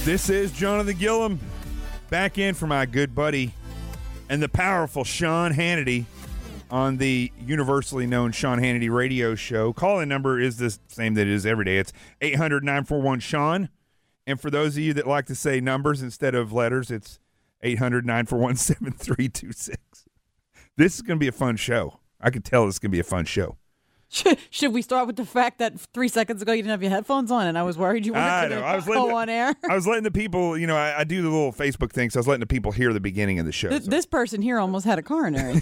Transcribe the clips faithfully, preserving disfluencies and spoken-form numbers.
This is Jonathan Gilliam, back in for my good buddy and the powerful Sean Hannity on the universally known Sean Hannity radio show. Call-in number is the same that it is every day. It's eight hundred, nine four one, Sean. And for those of you that like to say numbers instead of letters, it's eight hundred, nine four one, seven three two six. This is going to be a fun show. I can tell this is going to be a fun show. Should we start with the fact that three seconds ago you didn't have your headphones on, and I was worried you weren't going to go on air? I was letting the people, you know, I, I do the little Facebook thing, so I was letting the people hear the beginning of the show. Th- so. This person here almost had a coronary.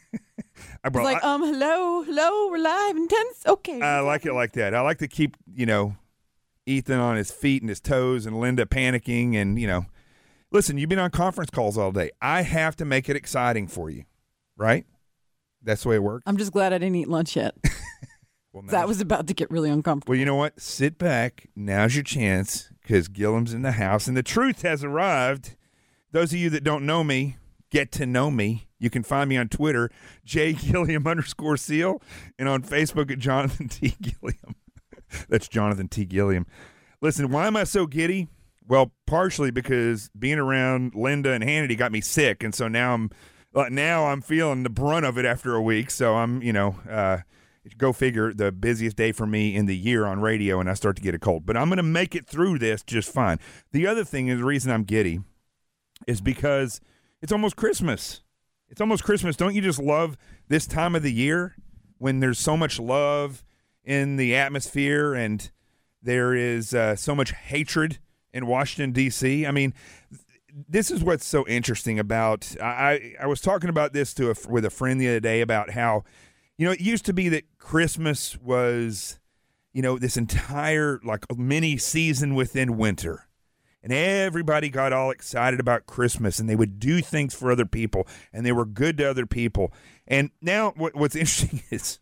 I was like, I, um, hello, hello, we're live, intense. Okay. I like it like that. I like to keep, you know, Ethan on his feet and his toes and Linda panicking and, you know. Listen, you've been on conference calls all day. I have to make it exciting for you, right? That's the way it works. I'm just glad I didn't eat lunch yet. Well, that was about to get really uncomfortable. Well, you know what? Sit back. Now's your chance because Gilliam's in the house and the truth has arrived. Those of you that don't know me, get to know me. You can find me on Twitter, J Gilliam underscore seal, and on Facebook at Jonathan T. Gilliam. That's Jonathan T. Gilliam. Listen, why am I so giddy? Well, partially because being around Linda and Hannity got me sick, and so now I'm now I'm feeling the brunt of it after a week. So I'm, you know, uh, go figure, the busiest day for me in the year on radio, and I start to get a cold. But I'm going to make it through this just fine. The other thing is the reason I'm giddy is because it's almost Christmas. It's almost Christmas. Don't you just love this time of the year when there's so much love in the atmosphere and there is uh, so much hatred in Washington, D C? I mean, this is what's so interesting about, I, I was talking about this to a, with a friend the other day about how, you know, it used to be that Christmas was, you know, this entire, like, mini season within winter. And everybody got all excited about Christmas, and they would do things for other people, and they were good to other people. And now what, what's interesting is,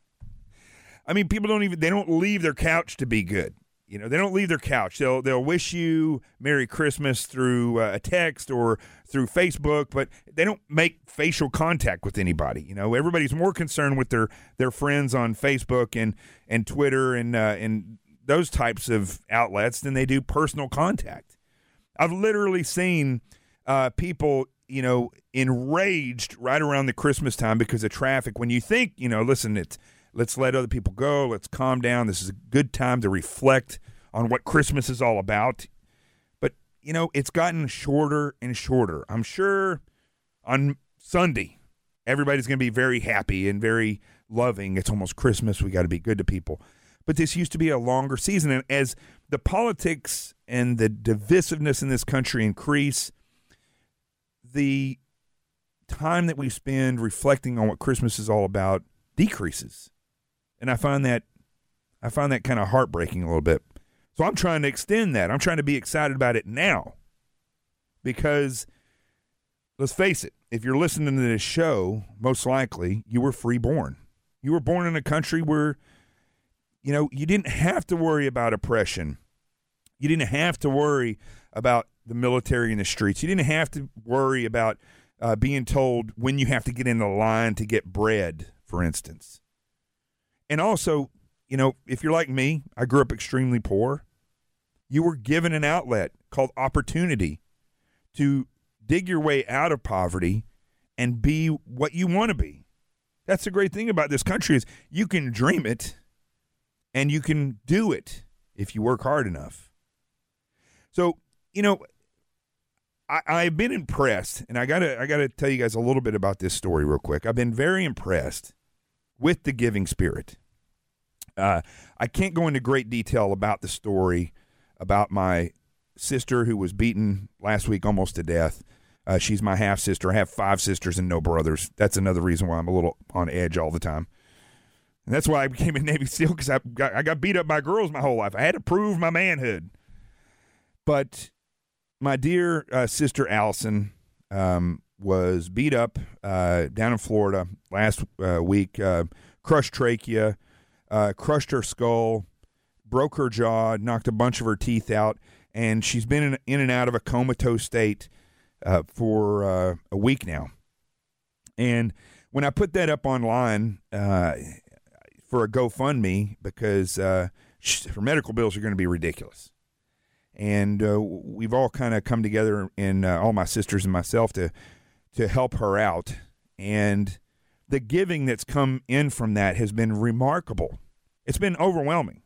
I mean, people don't even, they don't leave their couch to be good. You know, they don't leave their couch. They'll they'll wish you Merry Christmas through uh, a text or through Facebook, but they don't make facial contact with anybody. You know, everybody's more concerned with their, their friends on Facebook and and Twitter and uh, and those types of outlets than they do personal contact. I've literally seen uh, people, you know, enraged right around the Christmas time because of traffic. When you think, you know, listen, it's let's let other people go. Let's calm down. This is a good time to reflect on what Christmas is all about. But, you know, it's gotten shorter and shorter. I'm sure on Sunday, everybody's going to be very happy and very loving. It's almost Christmas. We got to be good to people. But this used to be a longer season. And as the politics and the divisiveness in this country increase, the time that we spend reflecting on what Christmas is all about decreases. And I find that I find that kind of heartbreaking a little bit. So I'm trying to extend that. I'm trying to be excited about it now. Because let's face it, if you're listening to this show, most likely you were free-born. You were born in a country where, you know, you didn't have to worry about oppression. You didn't have to worry about the military in the streets. You didn't have to worry about uh, being told when you have to get in the line to get bread, for instance. And also, you know, if you're like me, I grew up extremely poor. You were given an outlet called opportunity to dig your way out of poverty and be what you want to be. That's the great thing about this country is you can dream it and you can do it if you work hard enough. So, you know, I, I've been impressed, and I gotta I gotta tell you guys a little bit about this story real quick. I've been very impressed with the giving spirit. Uh, I can't go into great detail about the story about my sister who was beaten last week almost to death. Uh, she's my half-sister. I have five sisters and no brothers. That's another reason why I'm a little on edge all the time. And that's why I became a Navy SEAL, because I got, I got beat up by girls my whole life. I had to prove my manhood. But my dear uh, sister Allison um, was beat up uh, down in Florida last uh, week, uh, crushed trachea, uh, crushed her skull, broke her jaw, knocked a bunch of her teeth out, and she's been in, in and out of a comatose state uh, for uh, a week now. And when I put that up online uh, for a GoFundMe, because uh, her medical bills are going to be ridiculous. and uh, we've all kind of come together, and uh, all my sisters and myself, to to help her out. And the giving that's come in from that has been remarkable. It's been overwhelming.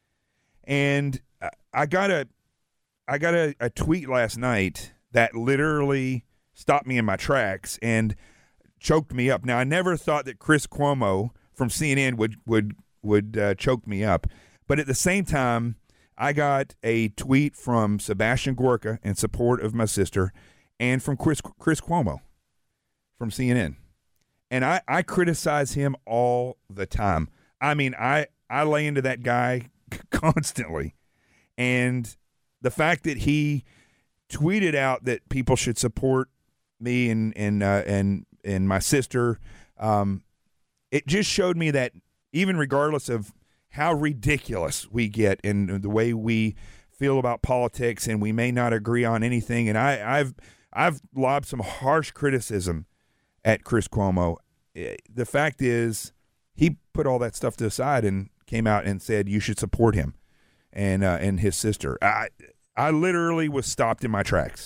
And I got a, I got a, a tweet last night that literally stopped me in my tracks and choked me up. Now, I never thought that Chris Cuomo from C N N would would would uh, choke me up, but at the same time, I got a tweet from Sebastian Gorka in support of my sister, and from Chris Chris Cuomo from C N N, and I, I criticize him all the time. I mean, I I lay into that guy constantly, and the fact that he tweeted out that people should support me and and uh, and and my sister, um, it just showed me that even regardless of how ridiculous we get in the way we feel about politics, and we may not agree on anything, and I, I've I've lobbed some harsh criticism at Chris Cuomo. The fact is, he put all that stuff to the side and came out and said you should support him and uh, and his sister. I I literally was stopped in my tracks,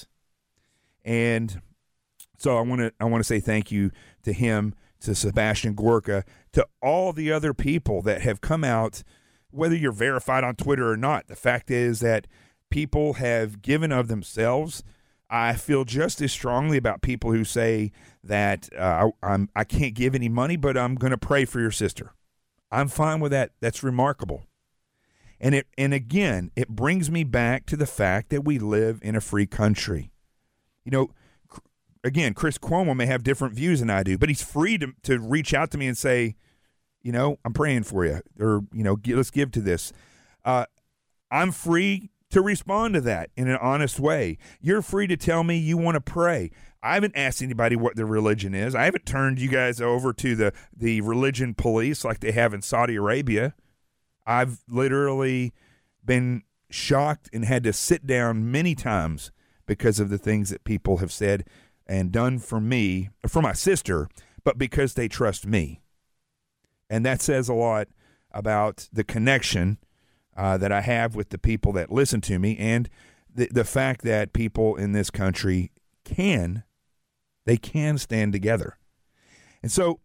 and so I want to I want to say thank you to him, to Sebastian Gorka, to all the other people that have come out, whether you're verified on Twitter or not. The fact is that people have given of themselves. I feel just as strongly about people who say that uh, I, I'm I can't give any money, but I'm going to pray for your sister. I'm fine with that. That's remarkable. And it and again, it brings me back to the fact that we live in a free country. You know, again, Chris Cuomo may have different views than I do, but he's free to to reach out to me and say, you know, I'm praying for you, or, you know, let's give to this. Uh, I'm free to respond to that in an honest way. You're free to tell me you want to pray. I haven't asked anybody what their religion is. I haven't turned you guys over to the, the religion police like they have in Saudi Arabia. I've literally been shocked and had to sit down many times because of the things that people have said and done for me, for my sister, but because they trust me. And that says a lot about the connection uh, that I have with the people that listen to me, and the the fact that people in this country can, they can stand together. And so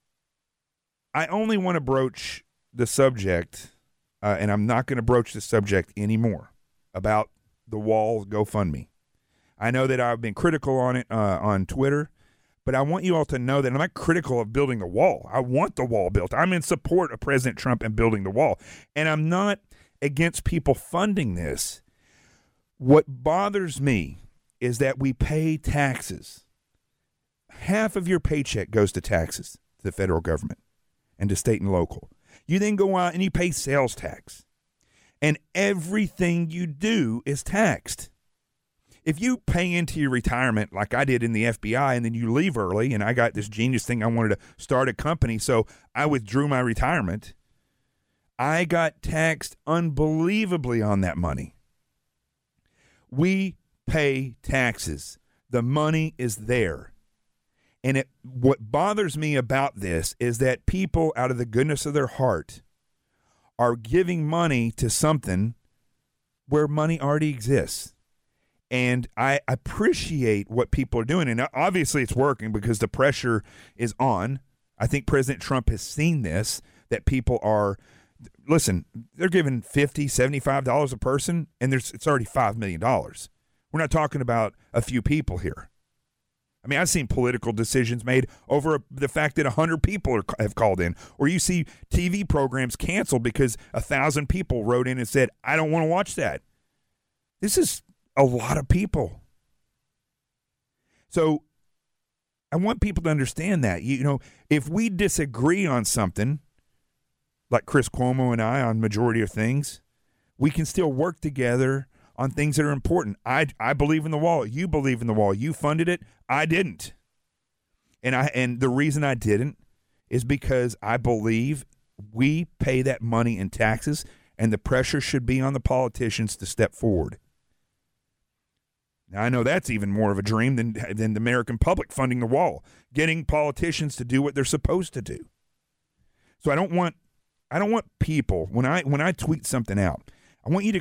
I only want to broach the subject, uh, and I'm not going to broach the subject anymore, about the wall GoFundMe. I know that I've been critical on it uh, on Twitter, but I want you all to know that I'm not critical of building the wall. I want the wall built. I'm in support of President Trump and building the wall. And I'm not against people funding this. What bothers me is that we pay taxes. Half of your paycheck goes to taxes to the federal government and to state and local. You then go out and you pay sales tax. And everything you do is taxed. If you pay into your retirement like I did in the F B I, and then you leave early, and I got this genius thing, I wanted to start a company, so I withdrew my retirement, I got taxed unbelievably on that money. We pay taxes. The money is there. And it, what bothers me about this is that people, out of the goodness of their heart, are giving money to something where money already exists. And I appreciate what people are doing. And obviously it's working because the pressure is on. I think President Trump has seen this, that people are, listen, they're giving fifty dollars, seventy-five dollars a person, and there's it's already five million dollars. We're not talking about a few people here. I mean, I've seen political decisions made over the fact that one hundred people are, have called in. Or you see T V programs canceled because one thousand people wrote in and said, I don't want to watch that. This is a lot of people. So I want people to understand that. You know, if we disagree on something, like Chris Cuomo and I on majority of things, we can still work together on things that are important. I I believe in the wall. You believe in the wall. You funded it. I didn't. And I and the reason I didn't is because I believe we pay that money in taxes, and the pressure should be on the politicians to step forward. Now, I know that's even more of a dream than than the American public funding the wall, getting politicians to do what they're supposed to do. So I don't want I don't want people, when I when I tweet something out, I want you to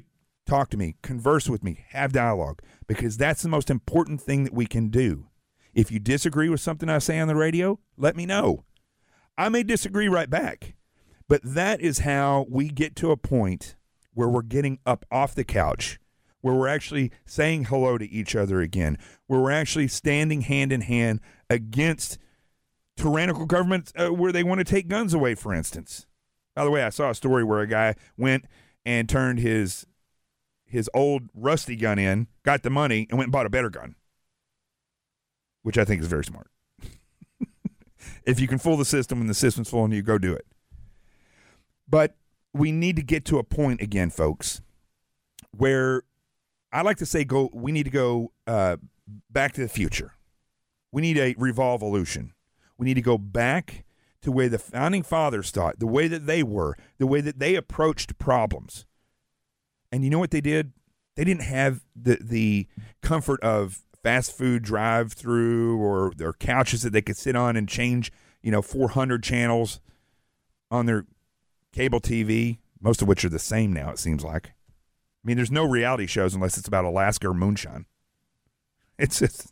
Talk to me. Converse with me. Have dialogue, because that's the most important thing that we can do. If you disagree with something I say on the radio, let me know. I may disagree right back, but that is how we get to a point where we're getting up off the couch, where we're actually saying hello to each other again, where we're actually standing hand in hand against tyrannical governments uh, where they want to take guns away, for instance. By the way, I saw a story where a guy went and turned his his old rusty gun in, got the money, and went and bought a better gun, which I think is very smart. If you can fool the system when the system's fooling you, go do it. But we need to get to a point again, folks, where I like to say go. we need to go uh, back to the future. We need a revolvolution. We need to go back to where the founding fathers thought, the way that they were, the way that they approached problems. And you know what they did? They didn't have the the comfort of fast food drive-through or their couches that they could sit on and change, you know, four hundred channels on their cable T V, most of which are the same now, it seems like. I mean, there's no reality shows unless it's about Alaska or moonshine. It's just...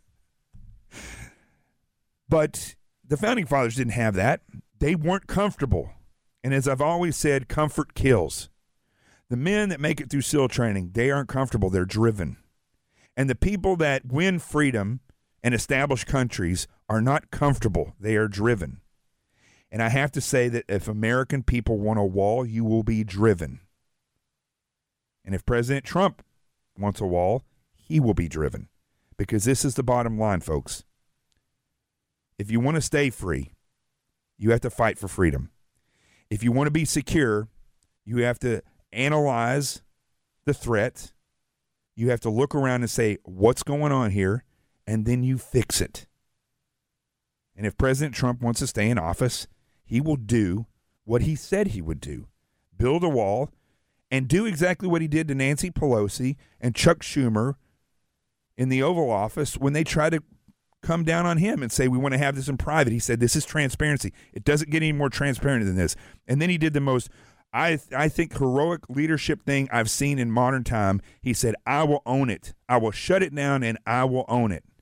But the founding fathers didn't have that. They weren't comfortable. And as I've always said, comfort kills. The men that make it through SEAL training, they aren't comfortable. They're driven. And the people that win freedom and establish countries are not comfortable. They are driven. And I have to say that if American people want a wall, you will be driven. And if President Trump wants a wall, he will be driven. Because this is the bottom line, folks. If you want to stay free, you have to fight for freedom. If you want to be secure, you have to analyze the threat. You have to look around and say, what's going on here? And then you fix it. And if President Trump wants to stay in office, he will do what he said he would do. Build a wall and do exactly what he did to Nancy Pelosi and Chuck Schumer in the Oval Office when they tried to come down on him and say, we want to have this in private. He said, this is transparency. It doesn't get any more transparent than this. And then he did the most, I I think, heroic leadership thing I've seen in modern time. He said, I will own it. I will shut it down and I will own it.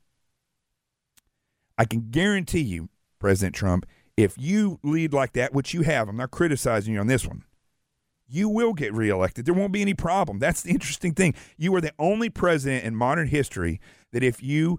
I can guarantee you, President Trump, if you lead like that, which you have, I'm not criticizing you on this one, you will get reelected. There won't be any problem. That's the interesting thing. You are the only president in modern history that if you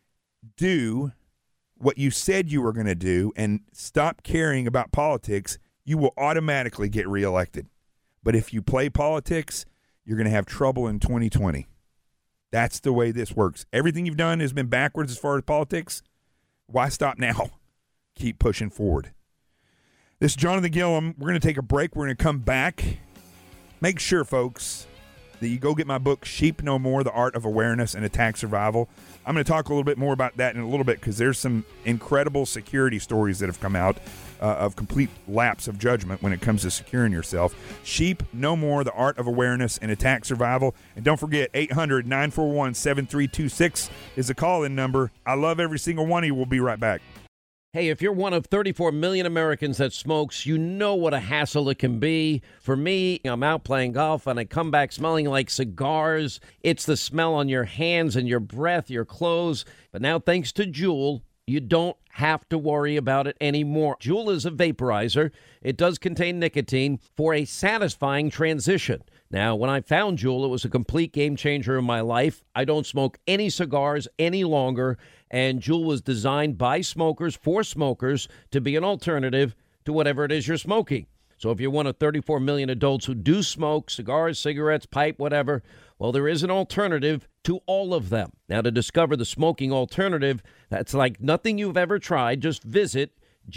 do what you said you were going to do and stop caring about politics, you will automatically get reelected. But if you play politics, you're going to have trouble in twenty twenty. That's the way this works. Everything you've done has been backwards as far as politics. Why stop now? Keep pushing forward. This is Jonathan Gilliam. We're going to take a break. We're going to come back. Make sure, folks, that you go get my book, Sheep No More, The Art of Awareness and Attack Survival. I'm going to talk a little bit more about that in a little bit because there's some incredible security stories that have come out uh, of complete lapse of judgment when it comes to securing yourself. Sheep No More, The Art of Awareness and Attack Survival. And don't forget, eight hundred, nine four one, seven three two six is the call-in number. I love every single one of you. We'll be right back. Hey, if you're one of thirty-four million Americans that smokes, you know what a hassle it can be. For me, I'm out playing golf and I come back smelling like cigars. It's the smell on your hands and your breath, your clothes. But now, thanks to Juul, you don't have to worry about it anymore. Juul is a vaporizer. It does contain nicotine for a satisfying transition. Now, when I found Juul, it was a complete game changer in my life. I don't smoke any cigars any longer, and Juul was designed by smokers for smokers to be an alternative to whatever it is you're smoking. So if you're one of thirty-four million adults who do smoke cigars, cigarettes, pipe, whatever, well, there is an alternative to all of them. Now, to discover the smoking alternative that's like nothing you've ever tried, just visit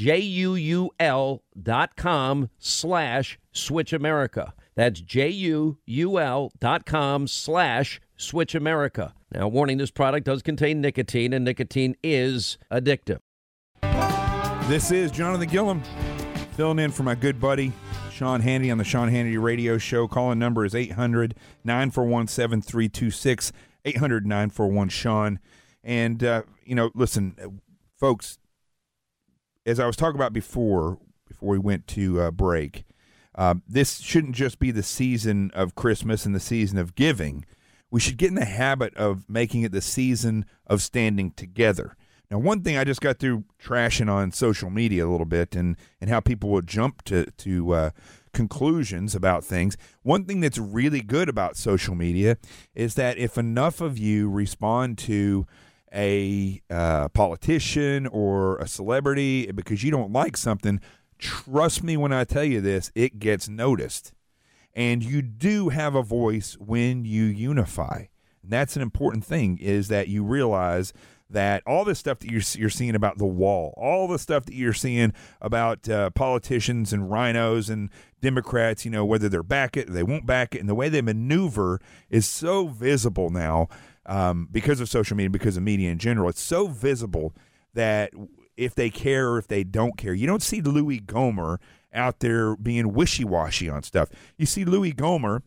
J-U-U-L dot com slash Switch America. That's J-U-U-L dot com slash Switch America. Now, warning, this product does contain nicotine, and nicotine is addictive. This is Jonathan Gilliam, filling in for my good buddy, Sean Hannity, on the Sean Hannity Radio Show. Calling number is eight hundred, nine four one, seven three two six, eight hundred, nine four one, Sean. And, uh, you know, listen, folks, as I was talking about before, before we went to uh, break, uh, this shouldn't just be the season of Christmas and the season of giving. We should get in the habit of making it the season of standing together. Now, one thing I just got through trashing on social media a little bit and, and how people will jump to, to uh, conclusions about things. One thing that's really good about social media is that if enough of you respond to a uh, politician or a celebrity because you don't like something, trust me when I tell you this, it gets noticed. And you do have a voice when you unify. And that's an important thing, is that you realize that all this stuff that you're, you're seeing about the wall, all the stuff that you're seeing about uh, politicians and rhinos and Democrats, you know, whether they're back it or they won't back it, and the way they maneuver is so visible now um, because of social media, because of media in general. It's so visible that if they care or if they don't care, you don't see Louis Gohmert out there being wishy-washy on stuff. You see Louis Gohmert,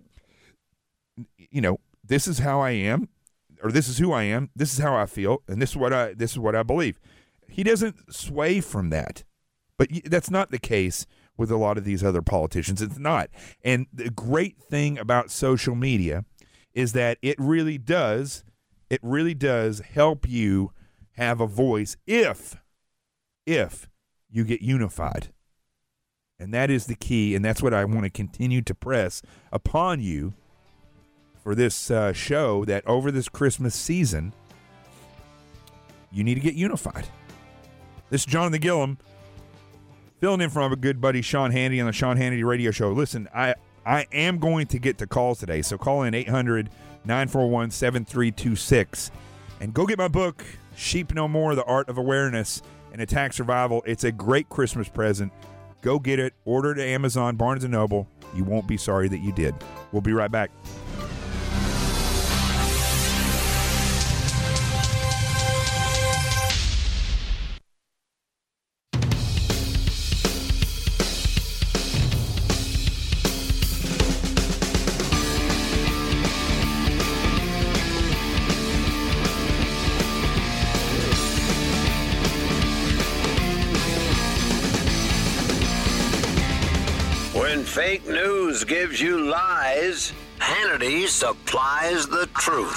you know, this is how I am, or this is who I am, this is how I feel, and this is what I this is what I believe. He doesn't sway from that. But that's not the case with a lot of these other politicians. It's not. And the great thing about social media is that it really does, it really does help you have a voice if, if you get unified. And that is the key, and that's what I want to continue to press upon you for this uh, show, that over this Christmas season, you need to get unified. This is Jonathan Gillum, filling in for my good buddy Sean Hannity on the Sean Hannity Radio Show. Listen, I, I am going to get to calls today, so call in eight hundred, nine four one, seven three two six and go get my book, Sheep No More, The Art of Awareness and Attack Survival. It's a great Christmas present. Go get it. Order it at Amazon, Barnes and Noble. You won't be sorry that you did. We'll be right back. Fake news gives you lies. Hannity supplies the truth.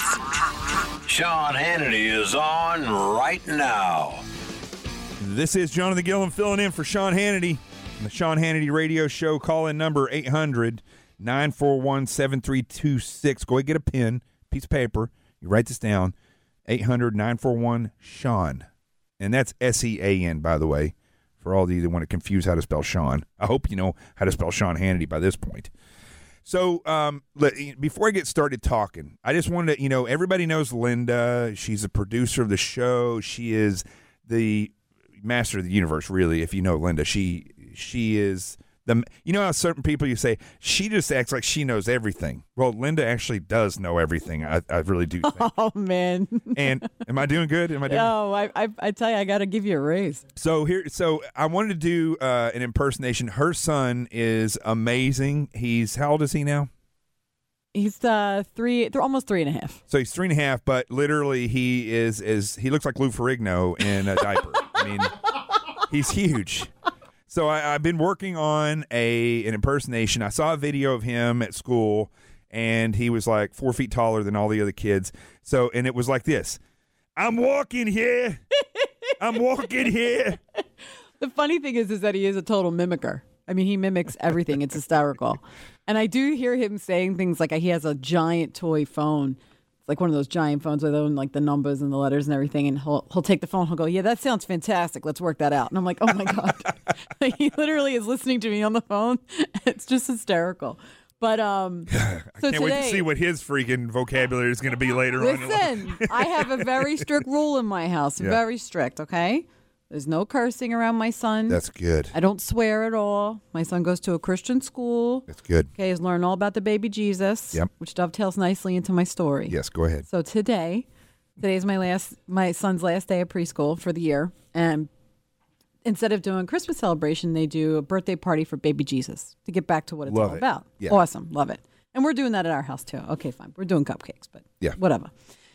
Sean Hannity is on right now. This is Jonathan Gillum filling in for Sean Hannity on the Sean Hannity Radio Show. Call in number eight hundred, nine four one, seven three two six. Go ahead and get a pen, piece of paper. You write this down. eight hundred, nine four one, Sean. And that's S E A N, by the way. For all of you that want to confuse how to spell Sean. I hope you know how to spell Sean Hannity by this point. So um, let, before I get started talking, I just wanted to, you know, everybody knows Linda. She's a producer of the show. She is the master of the universe, really, if you know Linda. She she is the, you know how certain people you say, she just acts like she knows everything. Well, Linda actually does know everything. I, I really do think. Oh, man. And am I doing good? Am I doing No, I, I, I tell you, I got to give you a raise. So here, so I wanted to do uh, an impersonation. Her son is amazing. He's, how old is he now? He's uh three, th- almost three and a half. So he's three and a half, but literally he is, is he looks like Lou Ferrigno in a diaper. I mean, he's huge. So I, I've been working on a an impersonation. I saw a video of him at school, and he was like four feet taller than all the other kids. So, and it was like this: "I'm walking here, I'm walking here." The funny thing is, is that he is a total mimicker. I mean, he mimics everything. It's hysterical. And I do hear him saying things like he has a giant toy phone. It's like one of those giant phones where they own like the numbers and the letters and everything. And he'll he'll take the phone. He'll go, "Yeah, that sounds fantastic. Let's work that out." And I'm like, "Oh my God." Like, he literally is listening to me on the phone. It's just hysterical. But um, so I can't today, wait to see what his freaking vocabulary is going to be later listen, on. Listen, I have a very strict rule in my house. Yeah. Very strict, okay? There's no cursing around my son. That's good. I don't swear at all. My son goes to a Christian school. That's good. Okay, he's learned all about the baby Jesus, Yep. which dovetails nicely into my story. Yes, go ahead. So today, today is my last, my son's last day of preschool for the year, and instead of doing Christmas celebration, they do a birthday party for baby Jesus to get back to what it's Love all it. about. Yeah. Awesome, love it. And we're doing that at our house too. Okay, fine. We're doing cupcakes, but Yeah. whatever.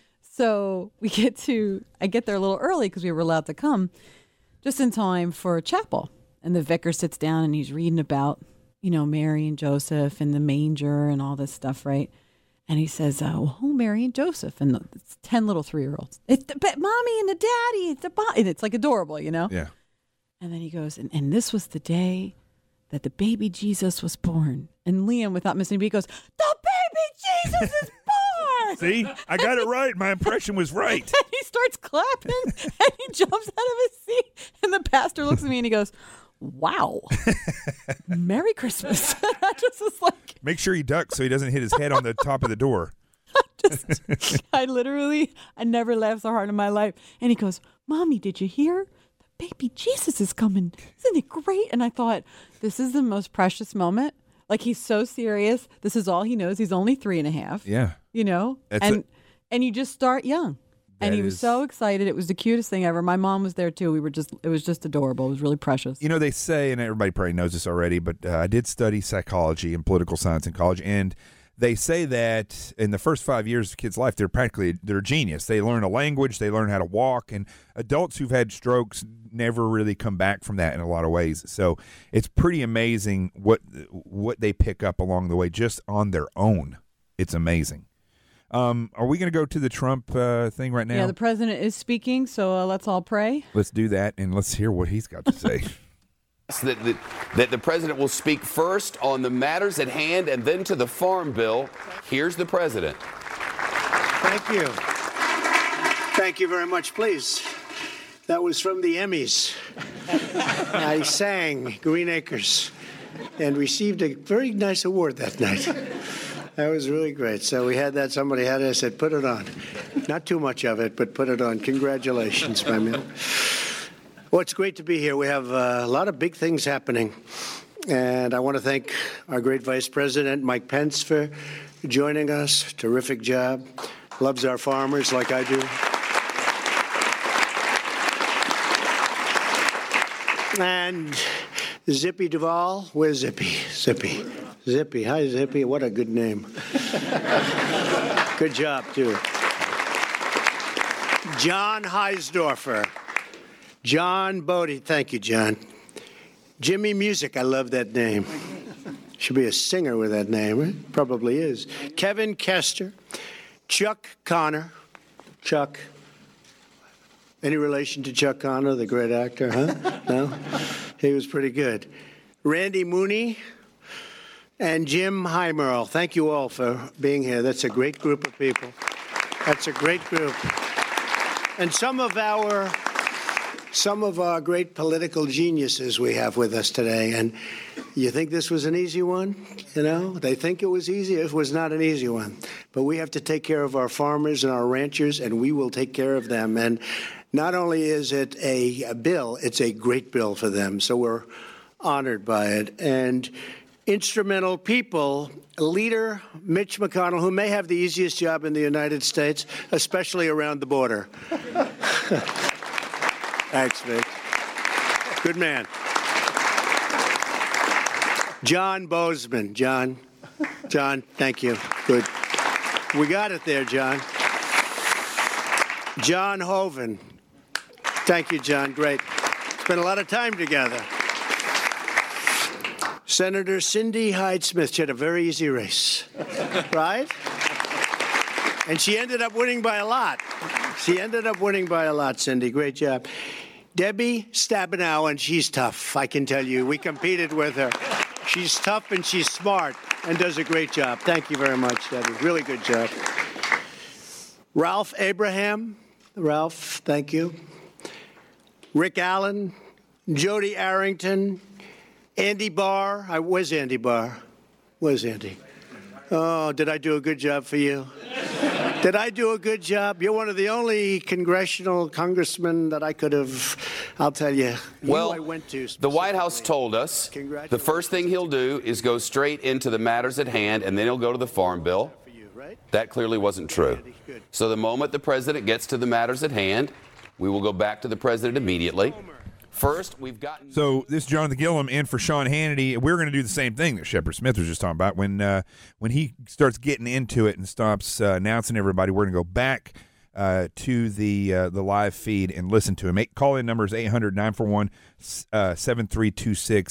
So we get to, I get there a little early because we were allowed to come just in time for chapel. And the vicar sits down and he's reading about you know, Mary and Joseph and the manger and all this stuff, right? And he says, uh, well, who, Mary and Joseph? And it's ten little three-year-olds. It's the but mommy and the daddy. It's the bo-. And it's like adorable, you know? Yeah. And then he goes, and, and this was the day that the baby Jesus was born. And Liam, without missing a beat, goes, the baby Jesus is born! See? I got it right. My impression was right. And he starts clapping, and he jumps out of his seat. And the pastor looks at me, and he goes, wow. Merry Christmas. And I just was like... Make sure he ducks so he doesn't hit his head on the top of the door. just, I literally, I never laughed so hard in my life. And he goes, Mommy, did you hear? The baby Jesus is coming. Isn't it great? And I thought, this is the most precious moment. Like, he's so serious. This is all he knows. He's only three and a half. Yeah. You know? That's and a- and you just start young. And That he was is- so excited. It was the cutest thing ever. My mom was there too. We were just, it was just adorable. It was really precious. You know, they say, and everybody probably knows this already, but uh, I did study psychology and political science in college, and they say that in the first five years of a kid's life, they're practically, they're a genius. They learn a language, they learn how to walk, and adults who've had strokes never really come back from that in a lot of ways. So it's pretty amazing what what they pick up along the way just on their own. It's amazing. Um, are we going to go to the Trump uh, thing right now? Yeah, the president is speaking, so uh, let's all pray. Let's do that, and let's hear what he's got to say. That the, that the president will speak first on the matters at hand and then to the farm bill. Here's the president. Thank you. Thank you very much. Please. That was from the Emmys. I sang Green Acres and received a very nice award that night. That was really great. So we had that. Somebody had it. I said, put it on. Not too much of it, but put it on. Congratulations, my man. Well, it's great to be here. We have uh, a lot of big things happening. And I want to thank our great Vice President, Mike Pence, for joining us. Terrific job. Loves our farmers like I do. And Zippy Duvall. Where's Zippy? Zippy. Zippy. Hi, Zippy. What a good name. Good job, too. John Heisdorfer. John Bodie. Thank you, John. Jimmy Music. I love that name. Should be a singer with that name. Right? Probably is. Kevin Kester. Chuck Connor. Chuck. Any relation to Chuck Connor, the great actor, huh? No? He was pretty good. Randy Mooney and Jim Heimerl. Thank you all for being here. That's a great group of people. That's a great group. And some of our some of our great political geniuses we have with us today. And you think this was an easy one? You know, they think it was easy. It was not an easy one. But we have to take care of our farmers and our ranchers, and we will take care of them. And not only is it a, a bill, it's a great bill for them. So we're honored by it. And instrumental people, leader Mitch McConnell, who may have the easiest job in the United States, especially around the border. Thanks, Mitch. Good man. John Bozeman. John. John, thank you. Good. We got it there, John. John Hoeven. Thank you, John. Great. Spent a lot of time together. Senator Cindy Hyde-Smith. She had a very easy race, right? And she ended up winning by a lot. She ended up winning by a lot, Cindy. Great job. Debbie Stabenow, and she's tough, I can tell you. We competed with her. She's tough and she's smart and does a great job. Thank you very much, Debbie. Really good job. Ralph Abraham. Ralph, thank you. Rick Allen, Jody Arrington, Andy Barr. I, where's Andy Barr? Where's Andy? Oh, did I do a good job for you? Did I do a good job? You're one of the only congressional congressmen that I could have, I'll tell you, Well, who I went to the White House specifically. told us Congratulations. the first thing he'll do is go straight into the matters at hand, and then he'll go to the farm bill. For you, right? That clearly wasn't true. Good. So the moment the president gets to the matters at hand, we will go back to the president immediately. First, we've gotten... So this is Jonathan Gilliam in for Sean Hannity. We're going to do the same thing that Shepard Smith was just talking about. When uh, when he starts getting into it and stops uh, announcing everybody, we're going to go back uh, to the uh, the live feed and listen to him. Call in number is eight hundred, nine four one, seven three two six,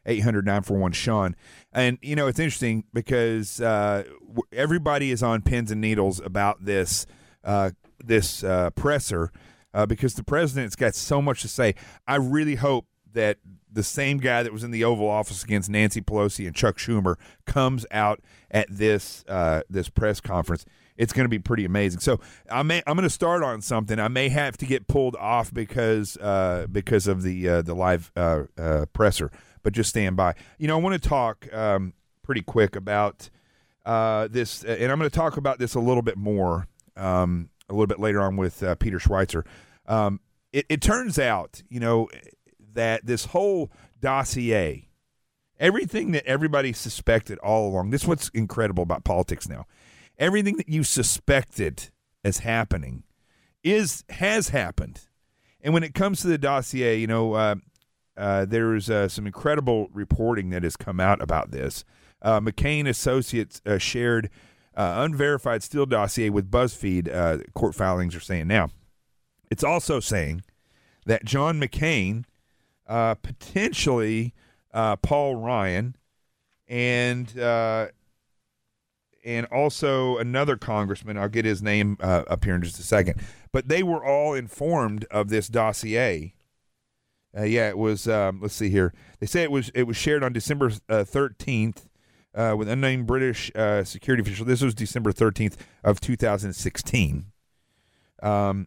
eight hundred nine four one Sean. And, you know, it's interesting because uh, everybody is on pins and needles about this, uh, this uh, presser uh, because the president's got so much to say. I really hope that the same guy that was in the Oval Office against Nancy Pelosi and Chuck Schumer comes out at this uh, this press conference. It's going to be pretty amazing. So I may I'm going to start on something. I may have to get pulled off because uh, because of the uh, the live uh, uh, presser, but just stand by. You know, I want to talk um, pretty quick about uh, this, and I'm going to talk about this a little bit more um, a little bit later on with uh, Peter Schweitzer. Um, it, it turns out, you know, that this whole dossier, everything that everybody suspected all along, this is what's incredible about politics now. Everything that you suspected as happening is has happened. And when it comes to the dossier, you know, uh, uh, there's uh, some incredible reporting that has come out about this. Uh, McCain Associates uh, shared uh, unverified Steele dossier with BuzzFeed, uh, court filings are saying. Now, it's also saying that John McCain, Uh, potentially uh, Paul Ryan, and uh, and also another congressman. I'll get his name uh, up here in just a second. But they were all informed of this dossier. Uh, yeah, it was. Um, let's see here. They say it was it was shared on December thirteenth uh, with unnamed British uh, security official. This was December thirteenth of two thousand sixteen. Um.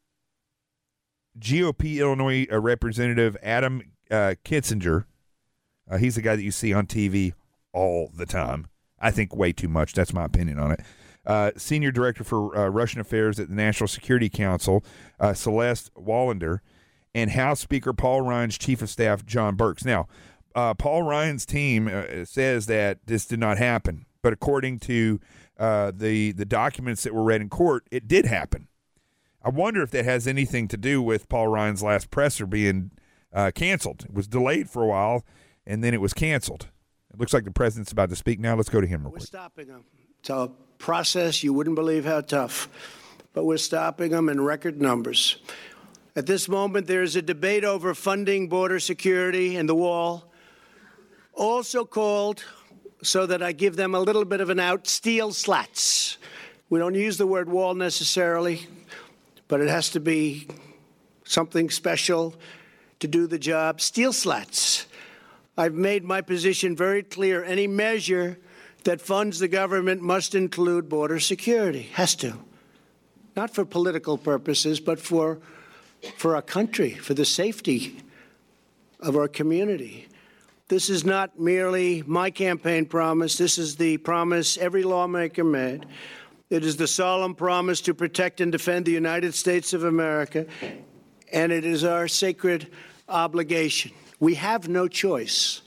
G O P Illinois uh, Representative Adam uh, Kinzinger, uh, he's the guy that you see on T V all the time. I think way too much. That's my opinion on it. Uh, Senior Director for uh, Russian Affairs at the National Security Council, uh, Celeste Wallander, and House Speaker Paul Ryan's Chief of Staff, John Burks. Now, uh, Paul Ryan's team uh, says that this did not happen, but according to uh, the, the documents that were read in court, it did happen. I wonder if that has anything to do with Paul Ryan's last presser being uh, canceled. It was delayed for a while, and then it was canceled. It looks like the president's about to speak now. Let's go to him real quick. We're stopping them. It's a process you wouldn't believe how tough, but we're stopping them in record numbers. At this moment, there is a debate over funding border security and the wall, also called, so that I give them a little bit of an out, steel slats. We don't use the word wall necessarily, but it has to be something special to do the job. Steel slats. I've made my position very clear. Any measure that funds the government must include border security. Has to. Not for political purposes, but for, for our country, for the safety of our community. This is not merely my campaign promise. This is the promise every lawmaker made. It is the solemn promise to protect and defend the United States of America, and it is our sacred obligation. We have no choice.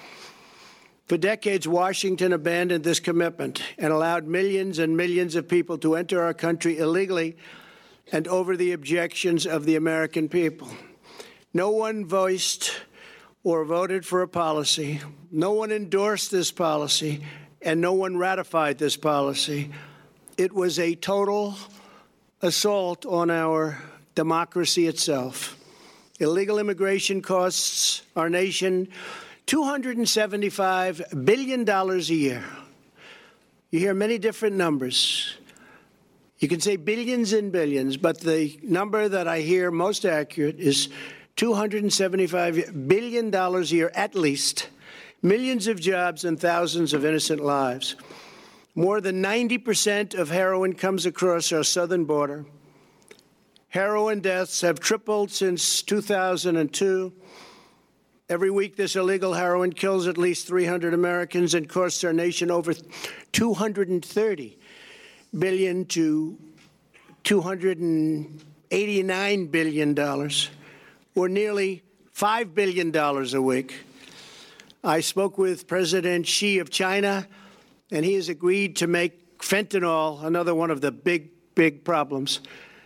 For decades, Washington abandoned this commitment and allowed millions and millions of people to enter our country illegally and over the objections of the American people. No one voiced or voted for a policy. No one endorsed this policy, and no one ratified this policy. It was a total assault on our democracy itself. Illegal immigration costs our nation two hundred seventy-five billion dollars a year. You hear many different numbers. You can say billions and billions, but the number that I hear most accurate is two hundred seventy-five billion dollars a year at least. Millions of jobs and thousands of innocent lives. More than ninety percent of heroin comes across our southern border. Heroin deaths have tripled since two thousand two. Every week, this illegal heroin kills at least three hundred Americans and costs our nation over two hundred thirty billion dollars to two hundred eighty-nine billion dollars, or nearly five billion dollars a week. I spoke with President Xi of China, and he has agreed to make fentanyl another one of the big, big problems.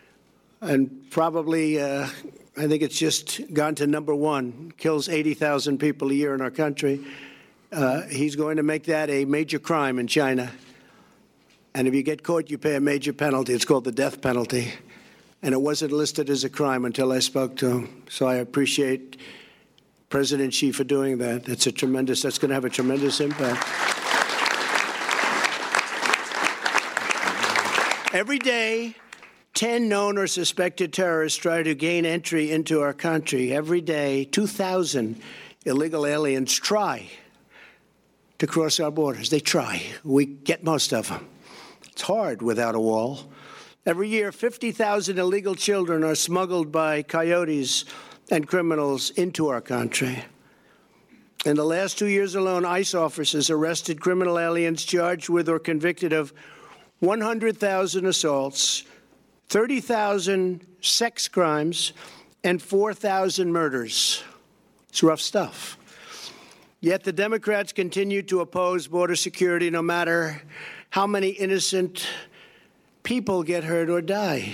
And probably, uh, I think it's just gone to number one, kills eighty thousand people a year in our country. Uh, he's going to make that a major crime in China. And if you get caught, you pay a major penalty. It's called the death penalty. And it wasn't listed as a crime until I spoke to him. So I appreciate President Xi for doing that. That's a tremendous, that's going to have a tremendous impact. Every day, ten known or suspected terrorists try to gain entry into our country. Every day, two thousand illegal aliens try to cross our borders. They try. We get most of them. It's hard without a wall. Every year, fifty thousand illegal children are smuggled by coyotes and criminals into our country. In the last two years alone, ICE officers arrested criminal aliens charged with or convicted of one hundred thousand assaults, thirty thousand sex crimes, and four thousand murders. It's rough stuff. Yet the Democrats continue to oppose border security no matter how many innocent people get hurt or die.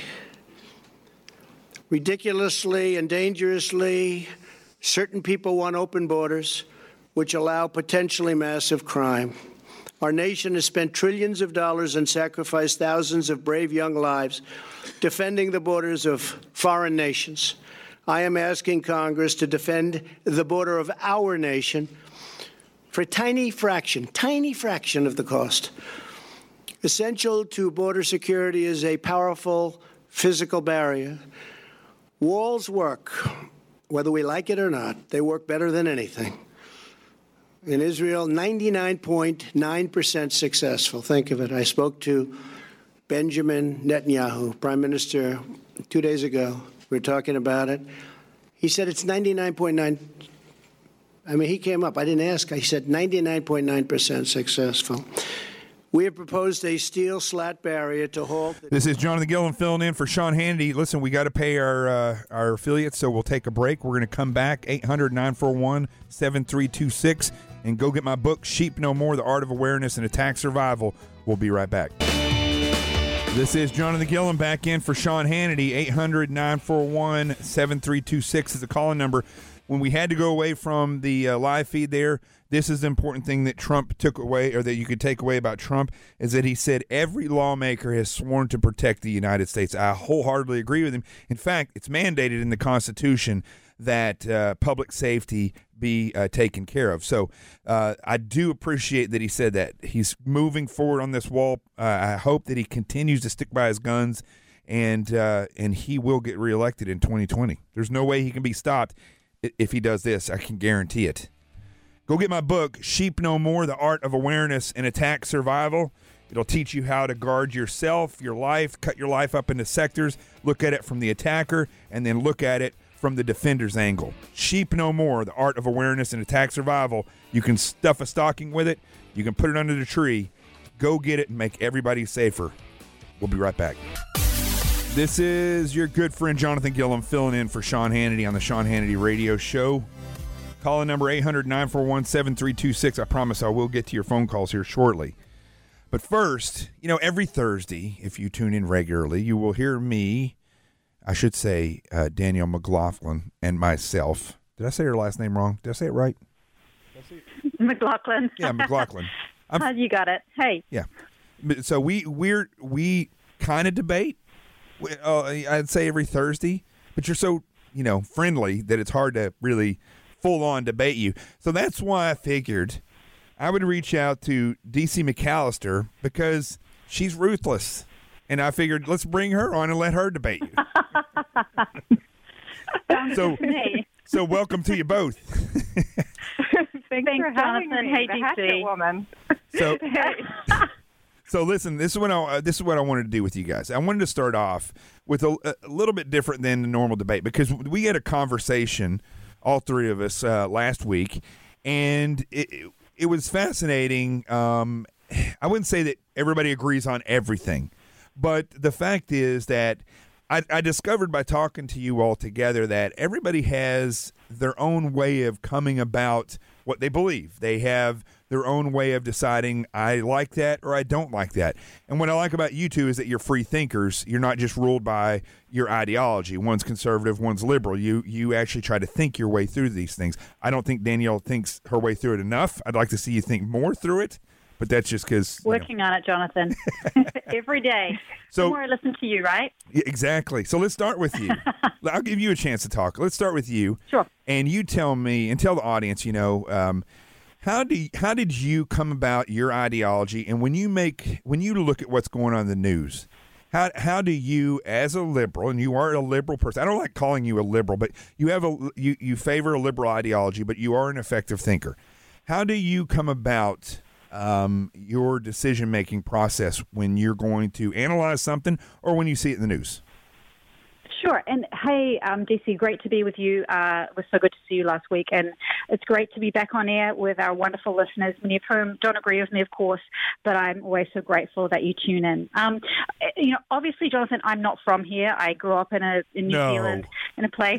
Ridiculously and dangerously, certain people want open borders, which allow potentially massive crime. Our nation has spent trillions of dollars and sacrificed thousands of brave young lives defending the borders of foreign nations. I am asking Congress to defend the border of our nation for a tiny fraction, tiny fraction of the cost. Essential to border security is a powerful physical barrier. Walls work, whether we like it or not. They work better than anything. In Israel, ninety-nine point nine percent successful. Think of it. I spoke to Benjamin Netanyahu, Prime Minister, two days ago. We were talking about it. He said it's ninety-nine point nine. I mean, he came up. I didn't ask. He said ninety-nine point nine percent successful. We have proposed a steel slat barrier to halt. The- this is Jonathan Gilliam filling in for Sean Hannity. Listen, we got to pay our uh, our affiliates, so we'll take a break. We're going to come back, eight hundred, nine four one, seven three two six, and go get my book, Sheep No More, The Art of Awareness and Attack Survival. We'll be right back. This is Jonathan Gilliam back in for Sean Hannity. eight hundred, nine four one, seven three two six is the calling number. When we had to go away from the uh, live feed there, this is the important thing that Trump took away, or that you could take away about Trump, is that he said every lawmaker has sworn to protect the United States. I wholeheartedly agree with him. In fact, it's mandated in the Constitution that uh, public safety be uh, taken care of. So uh, I do appreciate that he said that. He's moving forward on this wall. Uh, I hope that he continues to stick by his guns, and uh, and he will get reelected in twenty twenty. There's no way he can be stopped if he does this. I can guarantee it. Go get my book, Sheep No More, The Art of Awareness and Attack Survival. It'll teach you how to guard yourself, your life, cut your life up into sectors, look at it from the attacker, and then look at it from the defender's angle. Sheep No More, The Art of Awareness and Attack Survival. You can stuff a stocking with it. You can put it under the tree. Go get it and make everybody safer. We'll be right back. This is your good friend Jonathan Gilliam filling in for Sean Hannity on the Sean Hannity Radio Show. Calling number eight hundred, nine four one, seven three two six. I promise I will get to your phone calls here shortly. But first, you know, every Thursday, if you tune in regularly, you will hear me, I should say uh, Danielle McLaughlin and myself. Did I say her last name wrong? Did I say it right? McLaughlin. Yeah, McLaughlin. I'm, you got it. Hey. Yeah. So we we're we kind of debate. Uh, I'd say every Thursday, but you're so, you know, friendly that it's hard to really full-on debate you. So that's why I figured I would reach out to D C McAllister, because she's ruthless. And I figured, let's bring her on and let her debate you. so, so welcome to you both. Thanks, Thanks for having Jonathan. me, Hey, the D C. hatchet woman. So, so listen, this is what I, uh, this is what I wanted to do with you guys. I wanted to start off with a, a little bit different than the normal debate, because we had a conversation, all three of us, uh, last week, and it, it, it was fascinating. Um, I wouldn't say that everybody agrees on everything, but the fact is that I, I discovered by talking to you all together that everybody has their own way of coming about what they believe. They have their own way of deciding, I like that or I don't like that. And what I like about you two is that you're free thinkers. You're not just ruled by your ideology. One's conservative, one's liberal. You you actually try to think your way through these things. I don't think Danielle thinks her way through it enough. I'd like to see you think more through it, but that's just because... Working know. on it, Jonathan. Every day. So, the more I listen to you, right? Yeah, exactly. So let's start with you. I'll give you a chance to talk. Let's start with you. Sure. And you tell me and tell the audience, you know, um, how do you, how did you come about your ideology? And when you make when you look at what's going on in the news, how how do you, as a liberal, and you are a liberal person, I don't like calling you a liberal, but you have a you, you favor a liberal ideology, but you are an effective thinker. How do you come about um, your decision making process when you're going to analyze something or when you see it in the news? Sure. And hey, um, D C, great to be with you. Uh, it was so good to see you last week. And it's great to be back on air with our wonderful listeners, many of whom don't agree with me, of course, but I'm always so grateful that you tune in. Um, you know, obviously, Jonathan, I'm not from here. I grew up in, a, in New No. Zealand in a place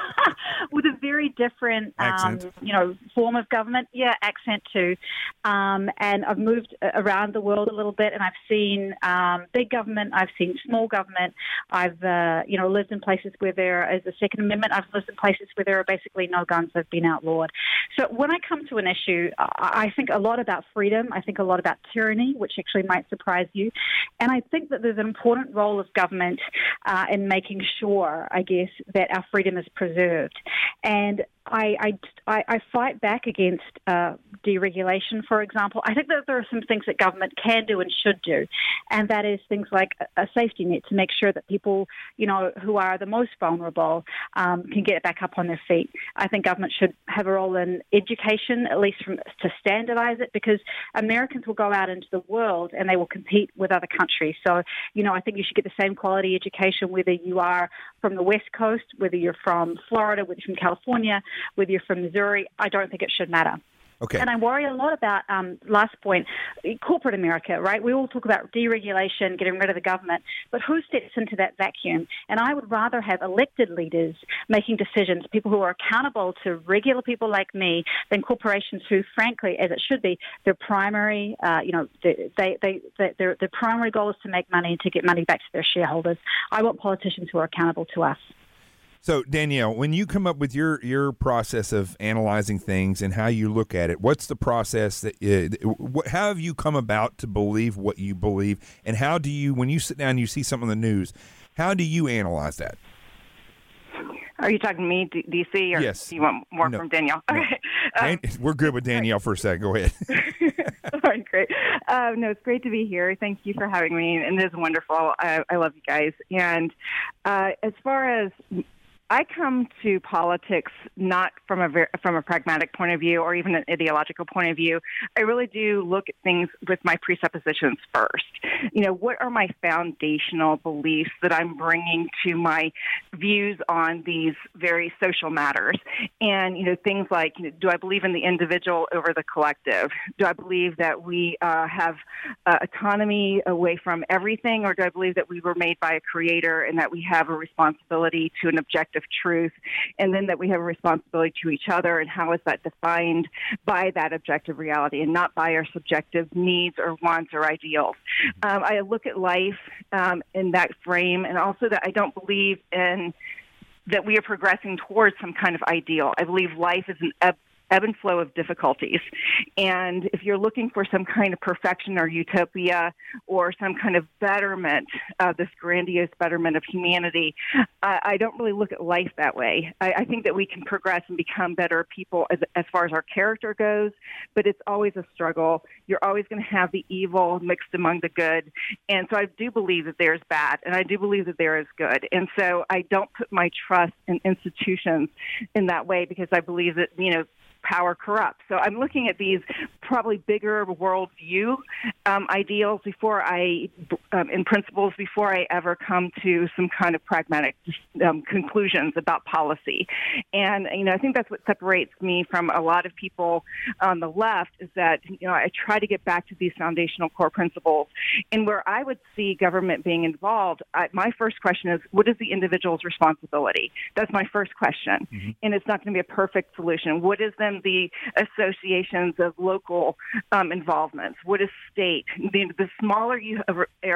with a very different, um, you know, form of government. Yeah, accent too. Um, and I've moved around the world a little bit, and I've seen um, big government. I've seen small government. I've, uh, you know, lived in places where there is a Second Amendment. I've lived in places where there are basically no guns that have been outlawed. So when I come to an issue, I think a lot about freedom. I think a lot about tyranny, which actually might surprise you. And I think that there's an important role of government uh, in making sure, I guess, that our freedom is preserved. And I, I, I fight back against uh, deregulation, for example. I think that there are some things that government can do and should do, and that is things like a safety net to make sure that people, you know, who are the most vulnerable um, can get back up on their feet. I think government should have a role in education, at least from, to standardize it, because Americans will go out into the world and they will compete with other countries. So, you know, I think you should get the same quality education whether you are from the West Coast, whether you're from Florida, whether you're from California, whether you're from Missouri. I don't think it should matter. Okay. And I worry a lot about, um, last point, corporate America, right? We all talk about deregulation, getting rid of the government, but who steps into that vacuum? And I would rather have elected leaders making decisions, people who are accountable to regular people like me, than corporations who, frankly, as it should be, their primary, uh, you know, they, they, they, they, their, their primary goal is to make money and to get money back to their shareholders. I want politicians who are accountable to us. So, Danielle, when you come up with your, your process of analyzing things and how you look at it, what's the process that uh, how have you come about to believe what you believe, and how do you, when you sit down and you see something on the news, how do you analyze that? Are you talking to me, D C, or yes. do you want more no. from Danielle? No. Okay. Dan- Um, we're good with Danielle for a second. Go ahead. All right, great. Um, no, it's great to be here. Thank you for having me, and it is wonderful. I, I love you guys. And uh, as far as I come to politics not from a ver- from a pragmatic point of view or even an ideological point of view. I really do look at things with my presuppositions first. You know, what are my foundational beliefs that I'm bringing to my views on these very social matters? And, you know, things like, you know, do I believe in the individual over the collective? Do I believe that we uh, have uh, autonomy away from everything, or do I believe that we were made by a creator and that we have a responsibility to an objective of truth, and then that we have a responsibility to each other, and how is that defined by that objective reality and not by our subjective needs or wants or ideals. Um, I look at life um, in that frame, and also that I don't believe in that we are progressing towards some kind of ideal. I believe life is an ebb ebb and flow of difficulties. And if you're looking for some kind of perfection or utopia or some kind of betterment, uh, this grandiose betterment of humanity, uh, I don't really look at life that way. I, I think that we can progress and become better people as, as far as our character goes, but it's always a struggle. You're always going to have the evil mixed among the good. And so I do believe that there's bad, and I do believe that there is good. And so I don't put my trust in institutions in that way, because I believe that, you know, power corrupts. So I'm looking at these probably bigger worldview um, ideals before I, um, in principles, before I ever come to some kind of pragmatic um, conclusions about policy. And, you know, I think that's what separates me from a lot of people on the left, is that, you know, I try to get back to these foundational core principles. And where I would see government being involved, I, my first question is, what is the individual's responsibility? That's my first question. Mm-hmm. And it's not going to be a perfect solution. What is then the associations of local um, involvements? What is state? The, the smaller you are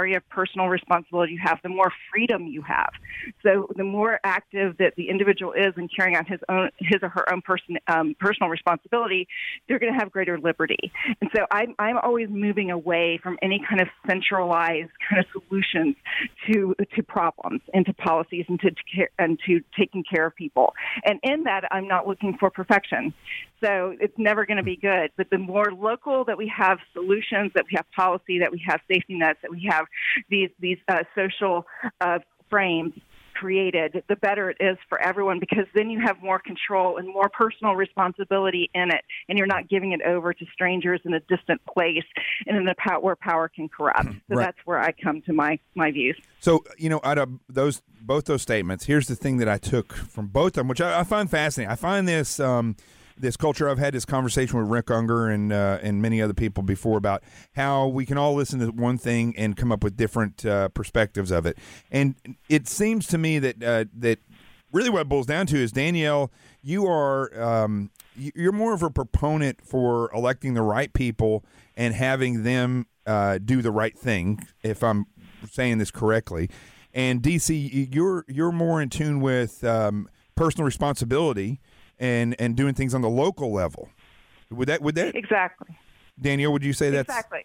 area of personal responsibility you have, the more freedom you have. So the more active that the individual is in carrying out his own, his or her own person, um, personal responsibility, they're going to have greater liberty. And so I'm, I'm always moving away from any kind of centralized kind of solutions to to problems and to policies and to, to care, and to taking care of people. And in that, I'm not looking for perfection. So it's never going to be good. But the more local that we have solutions, that we have policy, that we have safety nets, that we have these these uh, social uh, frames created, the better it is for everyone, because then you have more control and more personal responsibility in it, and you're not giving it over to strangers in a distant place and in the power where power can corrupt. So Right. that's where I come to my my views. So, you know, out of those both those statements, here's the thing that I took from both of them, which I, I find fascinating. I find this um, this culture. I've had this conversation with Rick Unger and uh, and many other people before about how we can all listen to one thing and come up with different uh, perspectives of it. And it seems to me that uh, that really what it boils down to is, Danielle, you are um, you're more of a proponent for electing the right people and having them uh, do the right thing, if I'm saying this correctly. And D C, you're you're more in tune with um, personal responsibility and, and doing things on the local level. Would that would that Exactly. Danielle, would you say that's Exactly.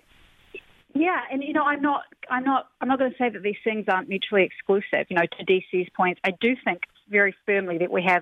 Yeah, and you know, I'm not, I'm not, I'm not going to say that these things aren't mutually exclusive. You know, to D C's point, I do think very firmly that we have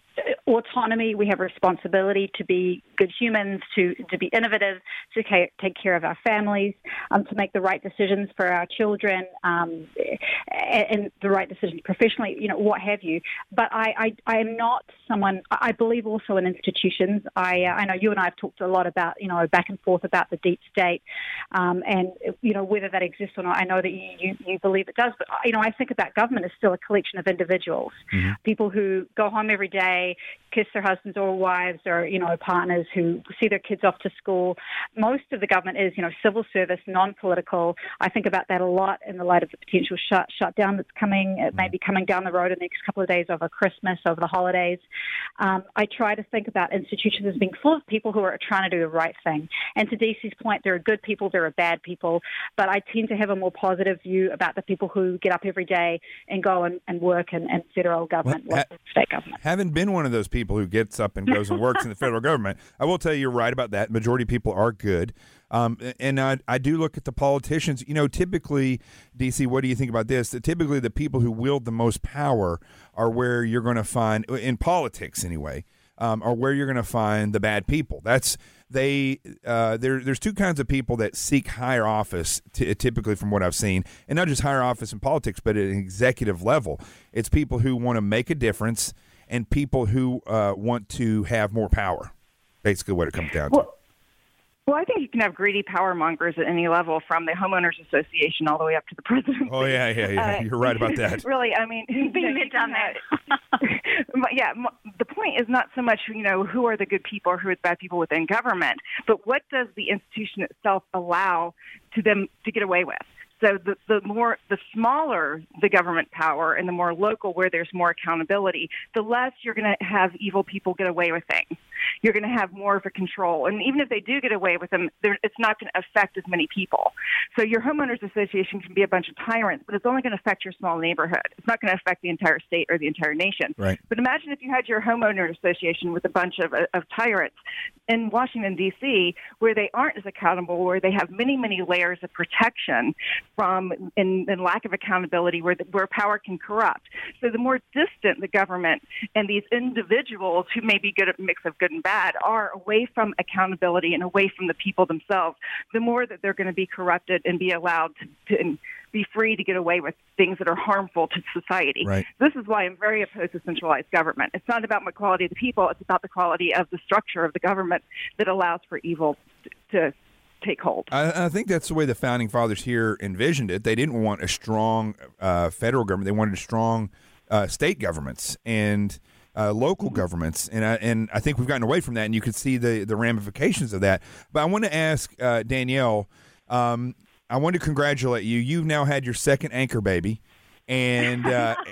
autonomy, we have responsibility to be good humans, to to be innovative, to ca- take care of our families, um, to make the right decisions for our children, um, and, and the right decisions professionally, you know, what have you. But I, I, I am not someone, I believe also in institutions. I, uh, I know you and I have talked a lot about, you know, back and forth about the deep state, um, and, you know, whether that exists or not. I know that you, you, you believe it does, but, you know, I think about government as still a collection of individuals, mm-hmm. people who go home every day, kiss their husbands or wives or, you know, partners, who see their kids off to school. Most of the government is, you know, civil service, non-political. I think about that a lot in the light of the potential shut shutdown that's coming, it may be coming down the road in the next couple of days over Christmas, over the holidays. Um, I try to think about institutions as being full of people who are trying to do the right thing. And to D C's point, there are good people, there are bad people, but I tend to have a more positive view about the people who get up every day and go and, and work in, in federal government, well, local, state government. Haven't been one of those people who gets up and goes and works in the federal government. I will tell you, you're right about that. Majority of people are good. Um, and I, I do look at the politicians. You know, typically, D C, what do you think about this? That typically the people who wield the most power are where you're going to find, in politics anyway, um, are where you're going to find the bad people. That's they. Uh, there, there's two kinds of people that seek higher office, t- typically from what I've seen, and not just higher office in politics, but at an executive level. It's people who want to make a difference and people who uh, want to have more power. Basically, what it comes down to. Well, Well, I think you can have greedy power mongers at any level, from the homeowners association all the way up to the president. Oh, yeah, yeah, yeah. Uh, You're right about that. Really, I mean, Been there, done that. yeah, the point is not so much, you know, who are the good people or who are the bad people within government, but what does the institution itself allow to them to get away with? So the, the more, the smaller the government power and the more local, where there's more accountability, the less you're going to have evil people get away with things. You're going to have more of a control. And even if they do get away with them, it's not going to affect as many people. So your homeowners association can be a bunch of tyrants, but it's only going to affect your small neighborhood. It's not going to affect the entire state or the entire nation. Right. But imagine if you had your homeowner association with a bunch of, of tyrants in Washington, D C, where they aren't as accountable, where they have many, many layers of protection from and, and lack of accountability, where the, where power can corrupt. So the more distant the government and these individuals who may be good at a mix of good and bad are away from accountability and away from the people themselves, the more that they're going to be corrupted and be allowed to, to be free to get away with things that are harmful to society. Right. This is why I'm very opposed to centralized government. It's not about the quality of the people. It's about the quality of the structure of the government that allows for evil to take hold. I, I think that's the way the founding fathers here envisioned it. They didn't want a strong uh, federal government. They wanted strong uh, state governments and uh, local mm-hmm. governments. And I, and I think we've gotten away from that, and you can see the, the ramifications of that. But I want to ask uh, Danielle, um, I want to congratulate you. You've now had your second anchor baby. And uh,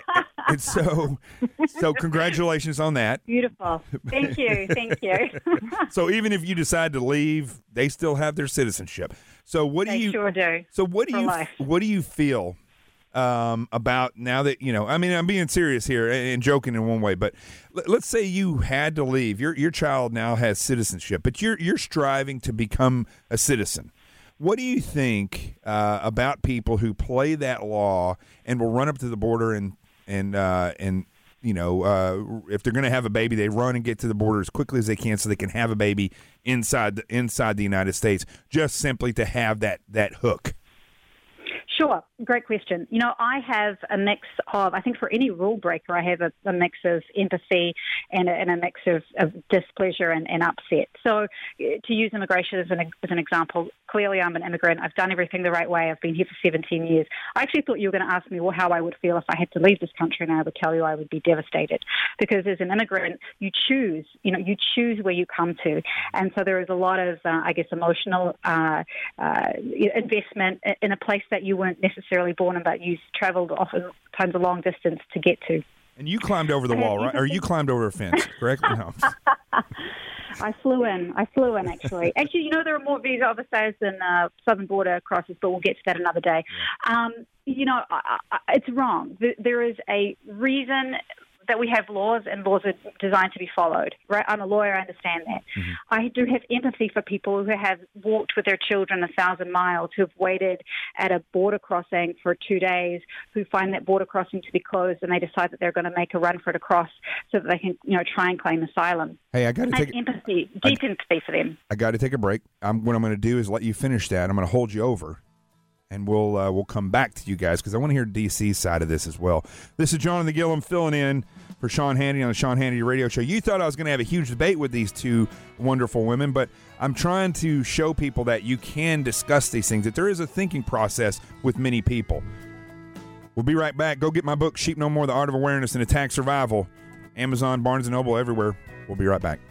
And so, so congratulations on that. Beautiful. Thank you. Thank you. So even if you decide to leave, they still have their citizenship. So what do They you? sure do. So what do For you? life. What do you feel um, about now that you know? I mean, I'm being serious here and, and joking in one way, but let, let's say you had to leave. Your your child now has citizenship, but you're you're striving to become a citizen. What do you think uh, about people who play that law and will run up to the border and and uh, and you know uh, if they're going to have a baby, they run and get to the border as quickly as they can so they can have a baby inside the, inside the United States, just simply to have that that hook? Sure. Great question. You know, I have a mix of, I think for any rule breaker, I have a, a mix of empathy and a, and a mix of, of displeasure and, and upset. So uh, to use immigration as an, as an example, clearly I'm an immigrant. I've done everything the right way. I've been here for seventeen years. I actually thought you were going to ask me well, how I would feel if I had to leave this country, and I would tell you I would be devastated. Because as an immigrant, you choose, you know, you choose where you come to. And so there is a lot of, uh, I guess, emotional uh, uh, investment in a place that you weren't necessarily born in, but you traveled oftentimes a long distance to get to. And you climbed over the wall, right? Or you climbed over a fence, correct? No. I flew in. I flew in, actually. Actually, you know, there are more visa officers than uh, southern border crosses, but we'll get to that another day. Um, you know, I, I, it's wrong. There is a reason that we have laws, and laws are designed to be followed, right? I'm a lawyer, I understand that. Mm-hmm. I do have empathy for people who have walked with their children a thousand miles, who have waited at a border crossing for two days, who find that border crossing to be closed, and they decide that they're going to make a run for it across so that they can, you know, try and claim asylum. Hey, I got to take empathy, deep I, empathy for them. I got to take a break. I'm, what I'm going to do is let you finish that. I'm going to hold you over. And we'll uh, we'll come back to you guys because I want to hear D C's side of this as well. This is John and the Gillum filling in for Sean Hannity on the Sean Hannity Radio Show. You thought I was going to have a huge debate with these two wonderful women, but I'm trying to show people that you can discuss these things, that there is a thinking process with many people. We'll be right back. Go get my book, Sheep No More, The Art of Awareness and Attack Survival. Amazon, Barnes and Noble, everywhere. We'll be right back.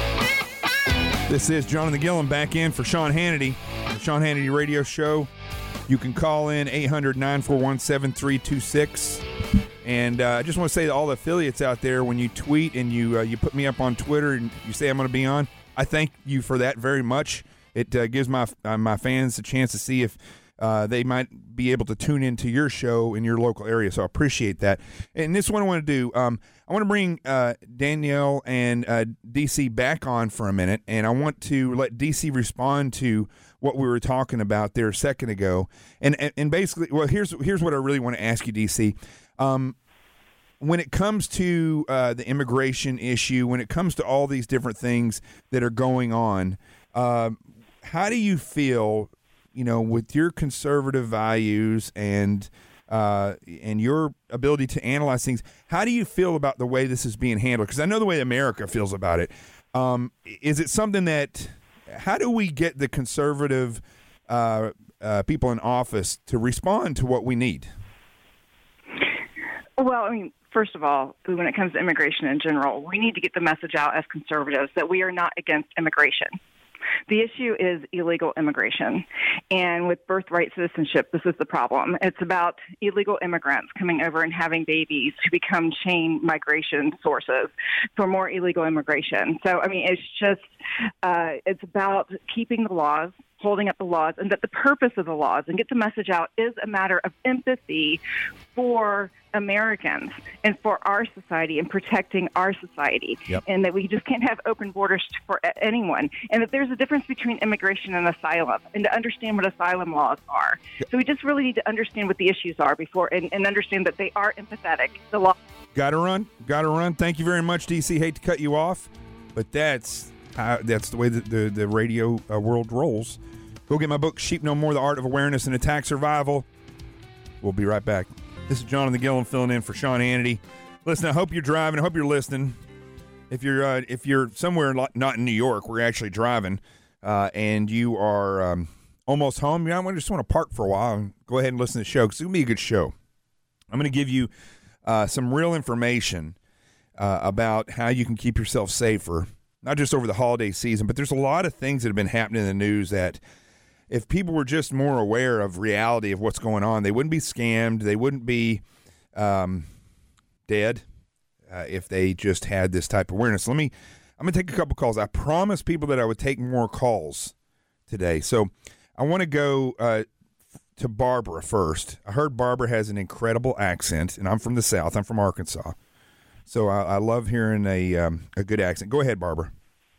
This is John and the Gillum back in for Sean Hannity, the Sean Hannity Radio Show. You can call in eight hundred, nine four one, seven three two six. And uh, I just want to say to all the affiliates out there, when you tweet and you uh, you put me up on Twitter and you say I'm going to be on, I thank you for that very much. It uh, gives my uh, my fans a chance to see if uh, they might be able to tune into your show in your local area. So I appreciate that. And this is what I want to do. Um, I want to bring uh, Danielle and uh, D C back on for a minute, and I want to let D C respond to what we were talking about there a second ago. And, and and basically, well, here's here's what I really want to ask you, D C. Um, when it comes to uh, the immigration issue, when it comes to all these different things that are going on, uh, how do you feel, you know, with your conservative values and uh, and your ability to analyze things, how do you feel about the way this is being handled? Because I know the way America feels about it. Um, is it something that... How do we get the conservative uh, uh, people in office to respond to what we need? Well, I mean, first of all, when it comes to immigration in general, we need to get the message out as conservatives that we are not against immigration. The issue is illegal immigration. And with birthright citizenship, this is the problem. It's about illegal immigrants coming over and having babies who become chain migration sources for more illegal immigration. So, I mean, it's just, uh, it's about keeping the laws, holding up the laws, and that the purpose of the laws, and get the message out, is a matter of empathy for Americans and for our society and protecting our society. Yep. And that we just can't have open borders for anyone. And that there's a difference between immigration and asylum, and to understand what asylum laws are. Yep. So we just really need to understand what the issues are before, and, and understand that they are empathetic. The law. Gotta run. Gotta run. Thank you very much, D C. Hate to cut you off, but that's uh, that's the way that the, the radio uh, world rolls. Go get my book, Sheep No More, The Art of Awareness and Attack Survival. We'll be right back. This is John and the Gillum filling in for Sean Hannity. Listen, I hope you're driving. I hope you're listening. If you're uh, if you're somewhere not in New York, we're actually driving, uh, and you are um, almost home, you know, I just want to park for a while and go ahead and listen to the show because it's going to be a good show. I'm going to give you uh, some real information uh, about how you can keep yourself safer, not just over the holiday season, but there's a lot of things that have been happening in the news that if people were just more aware of reality of what's going on, they wouldn't be scammed. They wouldn't be um, dead uh, if they just had this type of awareness. Let me, I'm going to take a couple calls. I promised people that I would take more calls today. So I want to go uh, to Barbara first. I heard Barbara has an incredible accent, and I'm from the South. I'm from Arkansas. So I, I love hearing a um, a good accent. Go ahead, Barbara.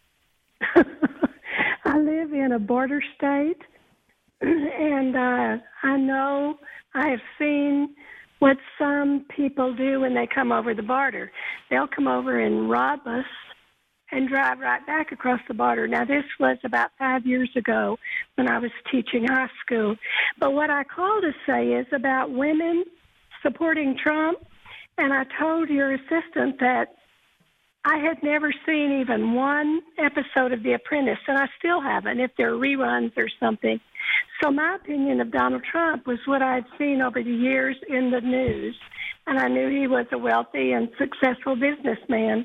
I live in a border state, and uh, I know I have seen what some people do when they come over the border. They'll come over and rob us and drive right back across the border. Now, this was about five years ago when I was teaching high school. But what I call to say is about women supporting Trump, and I told your assistant that I had never seen even one episode of The Apprentice, and I still haven't, if they're reruns or something. So my opinion of Donald Trump was what I'd seen over the years in the news, and I knew he was a wealthy and successful businessman.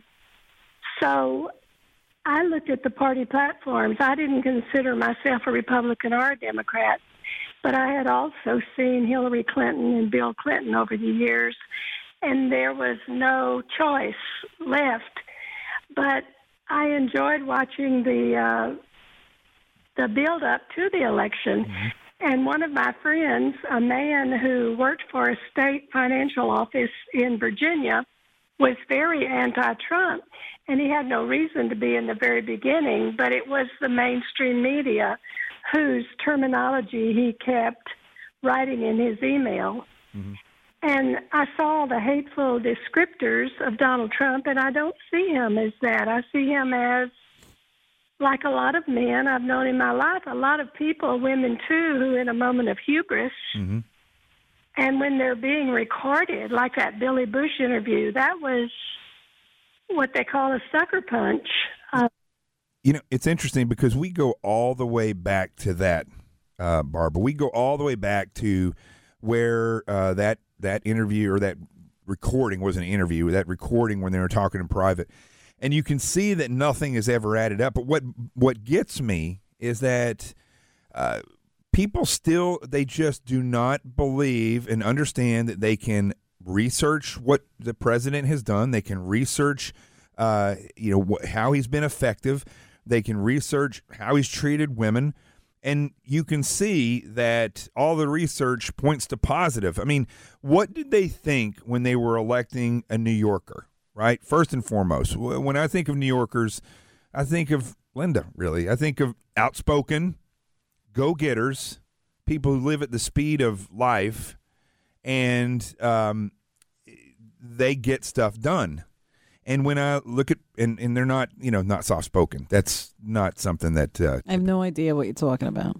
So I looked at the party platforms. I didn't consider myself a Republican or a Democrat, but I had also seen Hillary Clinton and Bill Clinton over the years, and there was no choice left. But I enjoyed watching the uh, the build-up to the election. Mm-hmm. And one of my friends, a man who worked for a state financial office in Virginia, was very anti-Trump. And he had no reason to be in the very beginning, but it was the mainstream media whose terminology he kept writing in his email. Mm-hmm. And I saw the hateful descriptors of Donald Trump, and I don't see him as that. I see him as, like a lot of men I've known in my life, a lot of people, women too, who in a moment of hubris, mm-hmm. and when they're being recorded, like that Billy Bush interview, that was what they call a sucker punch. Uh, you know, it's interesting because we go all the way back to that, uh, Barbara. We go all the way back to where uh, that that interview or that recording was an interview, that recording when they were talking in private. And you can see that nothing is ever added up. But what what gets me is that uh, people still, they just do not believe and understand that they can research what the president has done. They can research, uh, you know, wh- how he's been effective. They can research how he's treated women. And you can see that all the research points to positive. I mean, what did they think when they were electing a New Yorker, right? First and foremost, when I think of New Yorkers, I think of Linda, really. I think of outspoken, go-getters, people who live at the speed of life, and um, they get stuff done. And when I look at, and, and they're not, you know, not soft-spoken. That's not something that... Uh, I have no idea what you're talking about.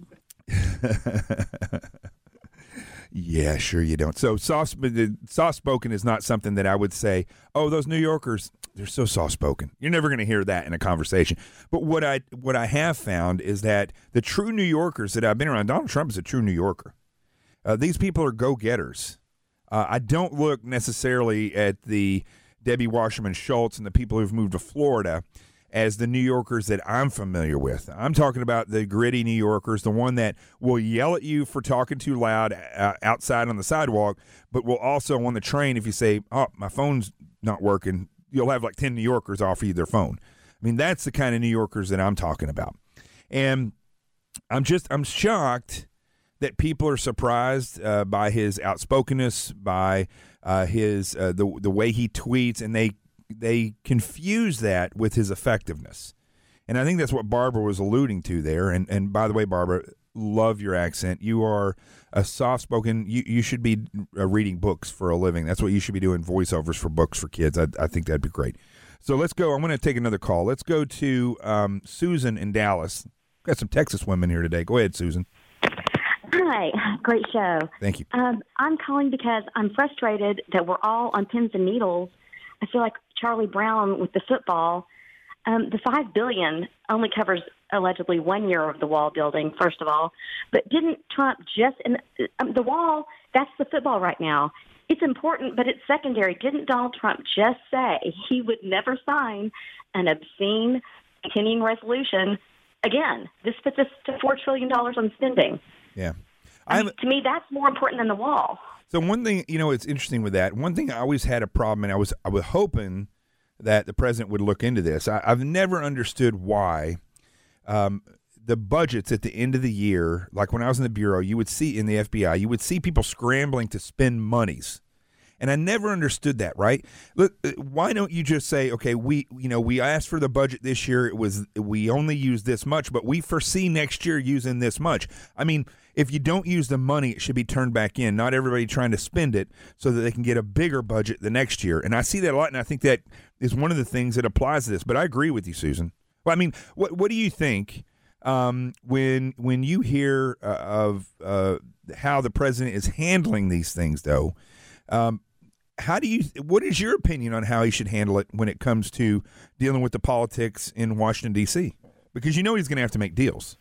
Yeah, sure you don't. So soft, soft-spoken is not something that I would say, oh, those New Yorkers, they're so soft-spoken. You're never going to hear that in a conversation. But what I what I have found is that the true New Yorkers that I've been around, Donald Trump is a true New Yorker. Uh, these people are go-getters. Uh, I don't look necessarily at the Debbie Wasserman Schultz and the people who've moved to Florida as the New Yorkers that I'm familiar with. I'm talking about the gritty New Yorkers, the one that will yell at you for talking too loud uh, outside on the sidewalk, but will also on the train, if you say, oh, my phone's not working, you'll have like ten New Yorkers offer you their phone. I mean, that's the kind of New Yorkers that I'm talking about. And I'm just, I'm shocked that people are surprised uh, by his outspokenness, by uh, his uh, the the way he tweets, and they they confuse that with his effectiveness. And I think that's what Barbara was alluding to there. And and by the way, Barbara, love your accent. You are a soft-spoken. You you should be uh, reading books for a living. That's what you should be doing, voiceovers for books for kids. I I think that'd be great. So let's go. I'm going to take another call. Let's go to um, Susan in Dallas. Got some Texas women here today. Go ahead, Susan. Hi, great show. Thank you. Um, I'm calling because I'm frustrated that we're all on pins and needles. I feel like Charlie Brown with the football. Um, the five billion dollars only covers allegedly one year of the wall building, first of all. But didn't Trump just – and um, the wall, that's the football right now. It's important, but it's secondary. Didn't Donald Trump just say he would never sign an obscene continuing resolution? Again, this puts us to four trillion dollars on spending. Yeah. I mean, to me, that's more important than the wall. So one thing, you know, it's interesting with that. One thing I always had a problem, and I was I was hoping that the president would look into this. I, I've never understood why um, the budgets at the end of the year, like when I was in the Bureau, you would see in the F B I, you would see people scrambling to spend monies. And I never understood that, right? Look, why don't you just say, okay, we, you know, we asked for the budget this year. It was, we only used this much, but we foresee next year using this much. I mean, if you don't use the money, it should be turned back in, not everybody trying to spend it so that they can get a bigger budget the next year. And I see that a lot, and I think that is one of the things that applies to this. But I agree with you, Susan. Well, I mean, what what do you think um, when when you hear uh, of uh, how the president is handling these things, though? Um, how do you? What is your opinion on how he should handle it when it comes to dealing with the politics in Washington, D C? Because you know he's going to have to make deals.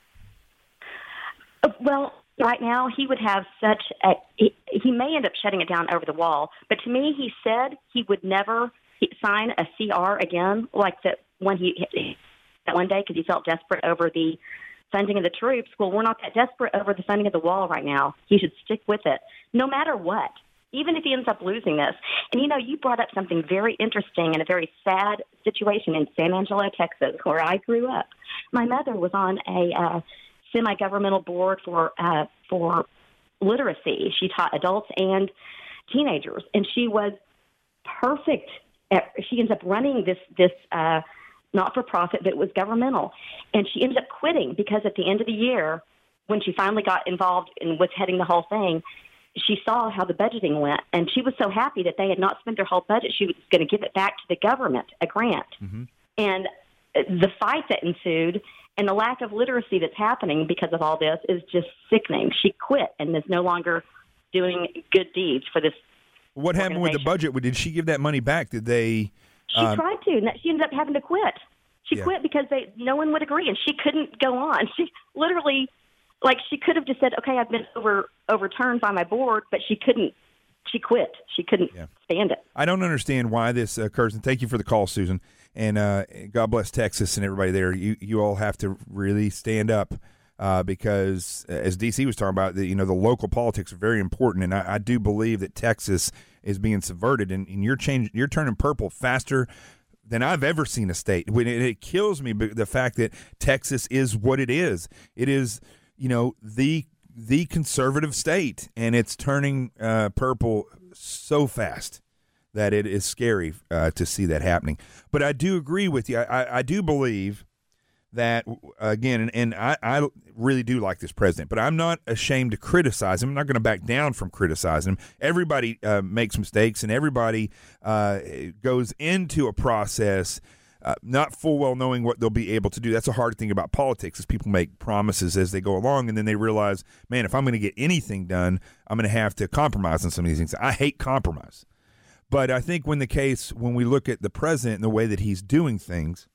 Well, right now he would have such a he, he may end up shutting it down over the wall. But to me, he said he would never sign a C R again, like that when he that one day because he felt desperate over the funding of the troops. Well, we're not that desperate over the funding of the wall right now. He should stick with it, no matter what. Even if he ends up losing this. And, you know, you brought up something very interesting and a very sad situation in San Angelo, Texas, where I grew up. My mother was on a uh, semi-governmental board for uh, for literacy. She taught adults and teenagers, and she was perfect. At, she ends up running this, this uh, not-for-profit, but it was governmental. And she ended up quitting because at the end of the year, when she finally got involved and was heading the whole thing, she saw how the budgeting went, and she was so happy that they had not spent their whole budget. She was going to give it back to the government, a grant. Mm-hmm. And the fight that ensued and the lack of literacy that's happening because of all this is just sickening. She quit and is no longer doing good deeds for this. What happened with the budget? Did she give that money back? Did they? She um, tried to. She ended up having to quit. She yeah. quit because they no one would agree, and she couldn't go on. She literally... Like, she could have just said, okay, I've been over overturned by my board, but she couldn't. She quit. She couldn't yeah. stand it. I don't understand why this occurs, and thank you for the call, Susan. And uh, God bless Texas and everybody there. You you all have to really stand up uh, because, as D C was talking about, the, you know, the local politics are very important, and I, I do believe that Texas is being subverted, and, and you're changing, you're turning purple faster than I've ever seen a state. When it, it kills me, the fact that Texas is what it is. It is. You know, the the conservative state, and it's turning uh, purple so fast that it is scary uh, to see that happening. But I do agree with you. I, I, I do believe that, again, and, and I, I really do like this president, but I'm not ashamed to criticize him. I'm not going to back down from criticizing him. Everybody uh, makes mistakes, and everybody uh, goes into a process Uh, not full well knowing what they'll be able to do. That's a hard thing about politics is people make promises as they go along, and then they realize, man, if I'm going to get anything done, I'm going to have to compromise on some of these things. I hate compromise. But I think when the case, when we look at the president and the way that he's doing things,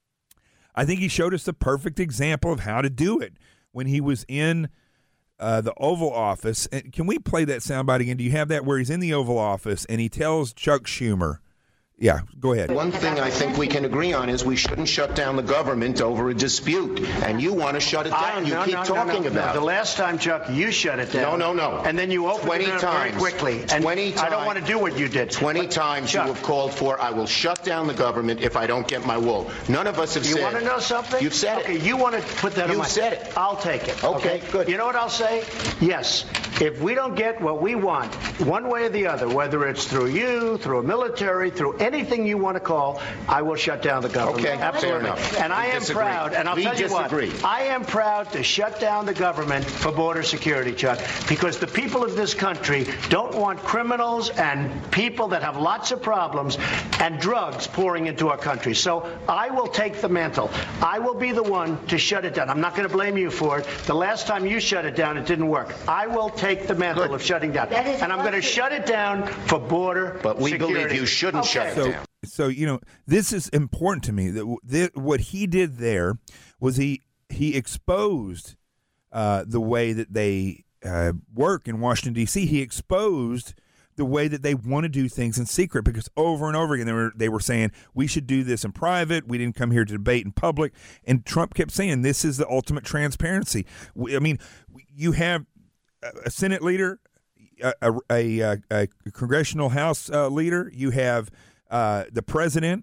I think he showed us the perfect example of how to do it when he was in uh, the Oval Office. And can we play that soundbite again? Do you have that where he's in the Oval Office and he tells Chuck Schumer, yeah, go ahead. One thing I think we can agree on is we shouldn't shut down the government over a dispute. And you want to shut it down. I, you no, keep no, talking no, no, about no. it. The last time, Chuck, you shut it down. No, no, no. And then you opened it up very quickly. And twenty times. I don't want to do what you did. twenty but, times Chuck, you have called for, I will shut down the government if I don't get my will. None of us have you said. You want to know something? You've said okay, it. you want to put that You've on my... said it. I'll take it. Okay, okay, good. You know what I'll say? Yes. If we don't get what we want, one way or the other, whether it's through you, through a military, through anything you want to call, I will shut down the government. Okay, absolutely. And I am disagree. proud, and I'll we tell you disagree. what, I am proud to shut down the government for border security, Chuck, because the people of this country don't want criminals and people that have lots of problems and drugs pouring into our country. So I will take the mantle. I will be the one to shut it down. I'm not going to blame you for it. The last time you shut it down, it didn't work. I will take the mantle Good. of shutting down. And I'm going to shut it down for border But we security. believe you shouldn't okay. shut it so, down. So, you know, this is important to me. That, that what he did there was he he exposed uh, the way that they uh, work in Washington, D C. He exposed the way that they want to do things in secret, because over and over again they were they were saying we should do this in private. We didn't come here to debate in public. And Trump kept saying this is the ultimate transparency. I mean, you have a Senate leader a, a, a, a congressional House uh, leader. You have uh, the president.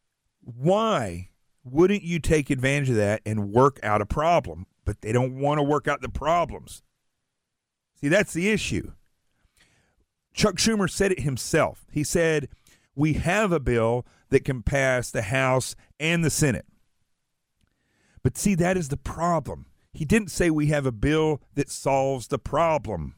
Why wouldn't you take advantage of that and work out a problem? But they don't want to work out the problems. See, that's the issue. Chuck Schumer said it himself. He said, we have a bill that can pass the House and the Senate. But see, that is the problem. He didn't say we have a bill that solves the problem.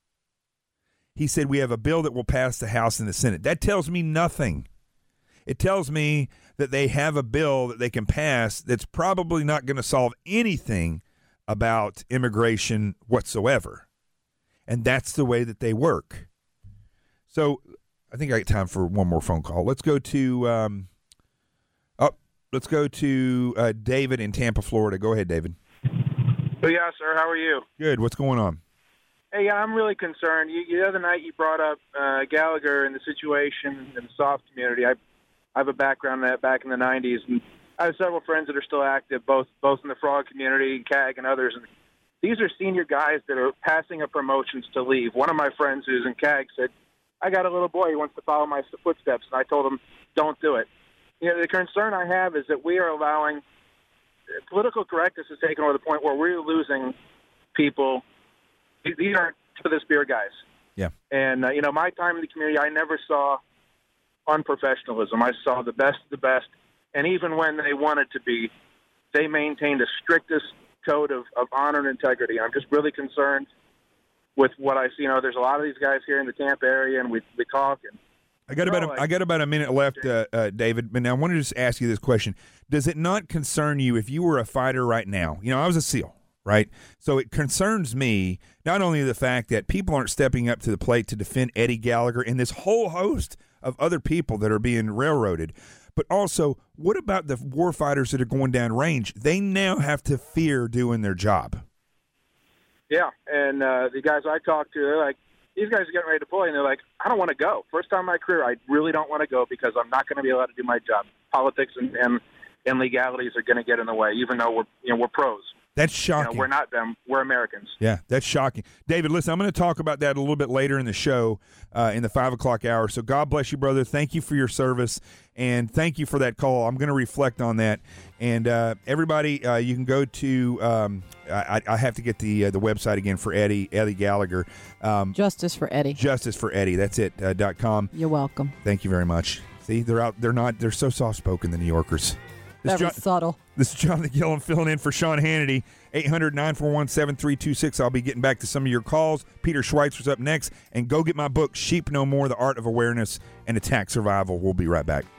He said we have a bill that will pass the House and the Senate. That tells me nothing. It tells me that they have a bill that they can pass that's probably not going to solve anything about immigration whatsoever. And that's the way that they work. So I think I got time for one more phone call. Let's go to um, oh, let's go to uh, David in Tampa, Florida. Go ahead, David. Yeah, sir. How are you? Good. What's going on? Hey, I'm really concerned. You, the other night you brought up uh, Gallagher and the situation in the soft community. I, I have a background in that back in the nineties, and I have several friends that are still active, both both in the fraud community, C A G, and others. And these are senior guys that are passing up promotions to leave. One of my friends who's in C A G said, I got a little boy who wants to follow my footsteps, and I told him, don't do it. You know, the concern I have is that we are allowing political correctness is taken over the point where we're losing people. These aren't tip of the spear guys. Yeah. And, uh, you know, my time in the community, I never saw unprofessionalism. I saw the best of the best. And even when they wanted to be, they maintained the strictest code of, of honor and integrity. I'm just really concerned with what I see. You know, there's a lot of these guys here in the Tampa area, and we, we talk. And I got about a, I got about a minute left, uh, uh, David. But now I want to just ask you this question: does it not concern you if you were a fighter right now? You know, I was a SEAL, right? So it concerns me not only the fact that people aren't stepping up to the plate to defend Eddie Gallagher and this whole host of other people that are being railroaded, but also what about the war fighters that are going down range? They now have to fear doing their job. Yeah, and uh, the guys I talk to, they're like, these guys are getting ready to deploy, and they're like, I don't want to go. First time in my career, I really don't want to go because I'm not going to be allowed to do my job. Politics and, and, and legalities are going to get in the way, even though we're you know we're pros. That's shocking. You know, we're not them. We're Americans. Yeah, that's shocking. David, listen, I'm going to talk about that a little bit later in the show uh, in the five o'clock hour. So God bless you, brother. Thank you for your service, and thank you for that call. I'm going to reflect on that. And uh, everybody, uh, you can go to um, I, I have to get the uh, the website again for Eddie, Eddie Gallagher. Um, Justice for Eddie. Justice for Eddie. That's it, uh, dot com. You're welcome. Thank you very much. See, they're out. They're not. They're so soft-spoken, the New Yorkers. This Very John, subtle. This is Jonathan Gilliam filling in for Sean Hannity. eight hundred, nine four one, seven three two six. I'll be getting back to some of your calls. Peter Schweitzer's up next. And go get my book, Sheep No More, The Art of Awareness and Attack Survival. We'll be right back.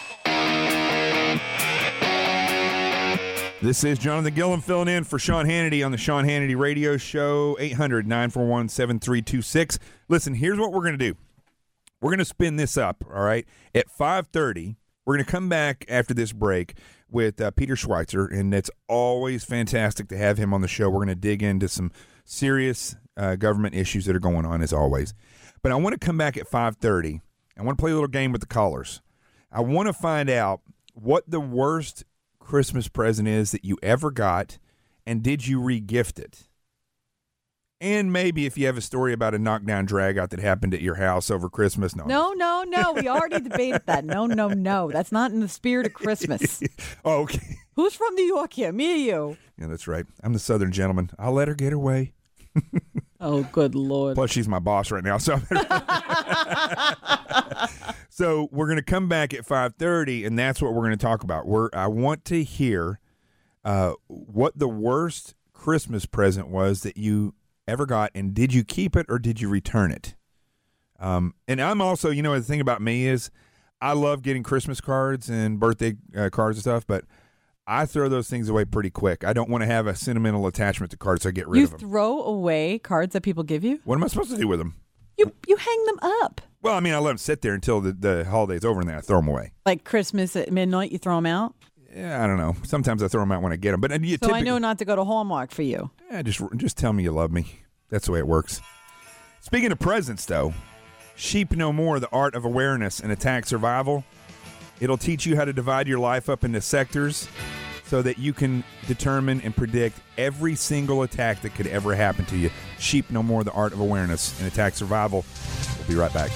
This is Jonathan Gilliam filling in for Sean Hannity on the Sean Hannity Radio Show. eight hundred, nine four one, seven three two six. Listen, here's what we're going to do. We're going to spin this up, all right? At five thirty, we're going to come back after this break with uh, Peter Schweitzer, and it's always fantastic to have him on the show. We're going to dig into some serious uh, government issues that are going on, as always. But I want to come back at five thirty. I want to play a little game with the callers. I want to find out what the worst Christmas present is that you ever got, and did you re-gift it? And maybe if you have a story about a knockdown drag-out that happened at your house over Christmas. No, no, no, no. We already debated that. No, no, no. That's not in the spirit of Christmas. Oh, okay. Who's from New York here? Me or you? Yeah, that's right. I'm the Southern gentleman. I'll let her get her way. Oh, good Lord. Plus, she's my boss right now. So, so we're going to come back at five thirty, and that's what we're going to talk about. We're, I want to hear uh, what the worst Christmas present was that you ever got, and did you keep it or did you return it? Um, and I'm also, you know, the thing about me is I love getting Christmas cards and birthday uh, cards and stuff, but I throw those things away pretty quick. I don't want to have a sentimental attachment to cards, so I get rid you of them. You throw away cards that people give you? What am I supposed to do with them? You you hang them up. Well, I mean, I let them sit there until the, the holiday's over, and then I throw them away. Like Christmas at midnight, you throw them out? Yeah, I don't know. Sometimes I throw them out when I get them. But you so I know not to go to Hallmark for you. Yeah, just just tell me you love me. That's the way it works. Speaking of presents, though, Sheep No More, The Art of Awareness and Attack Survival. It'll teach you how to divide your life up into sectors, so that you can determine and predict every single attack that could ever happen to you. Sheep No More, The Art of Awareness and Attack Survival. We'll be right back.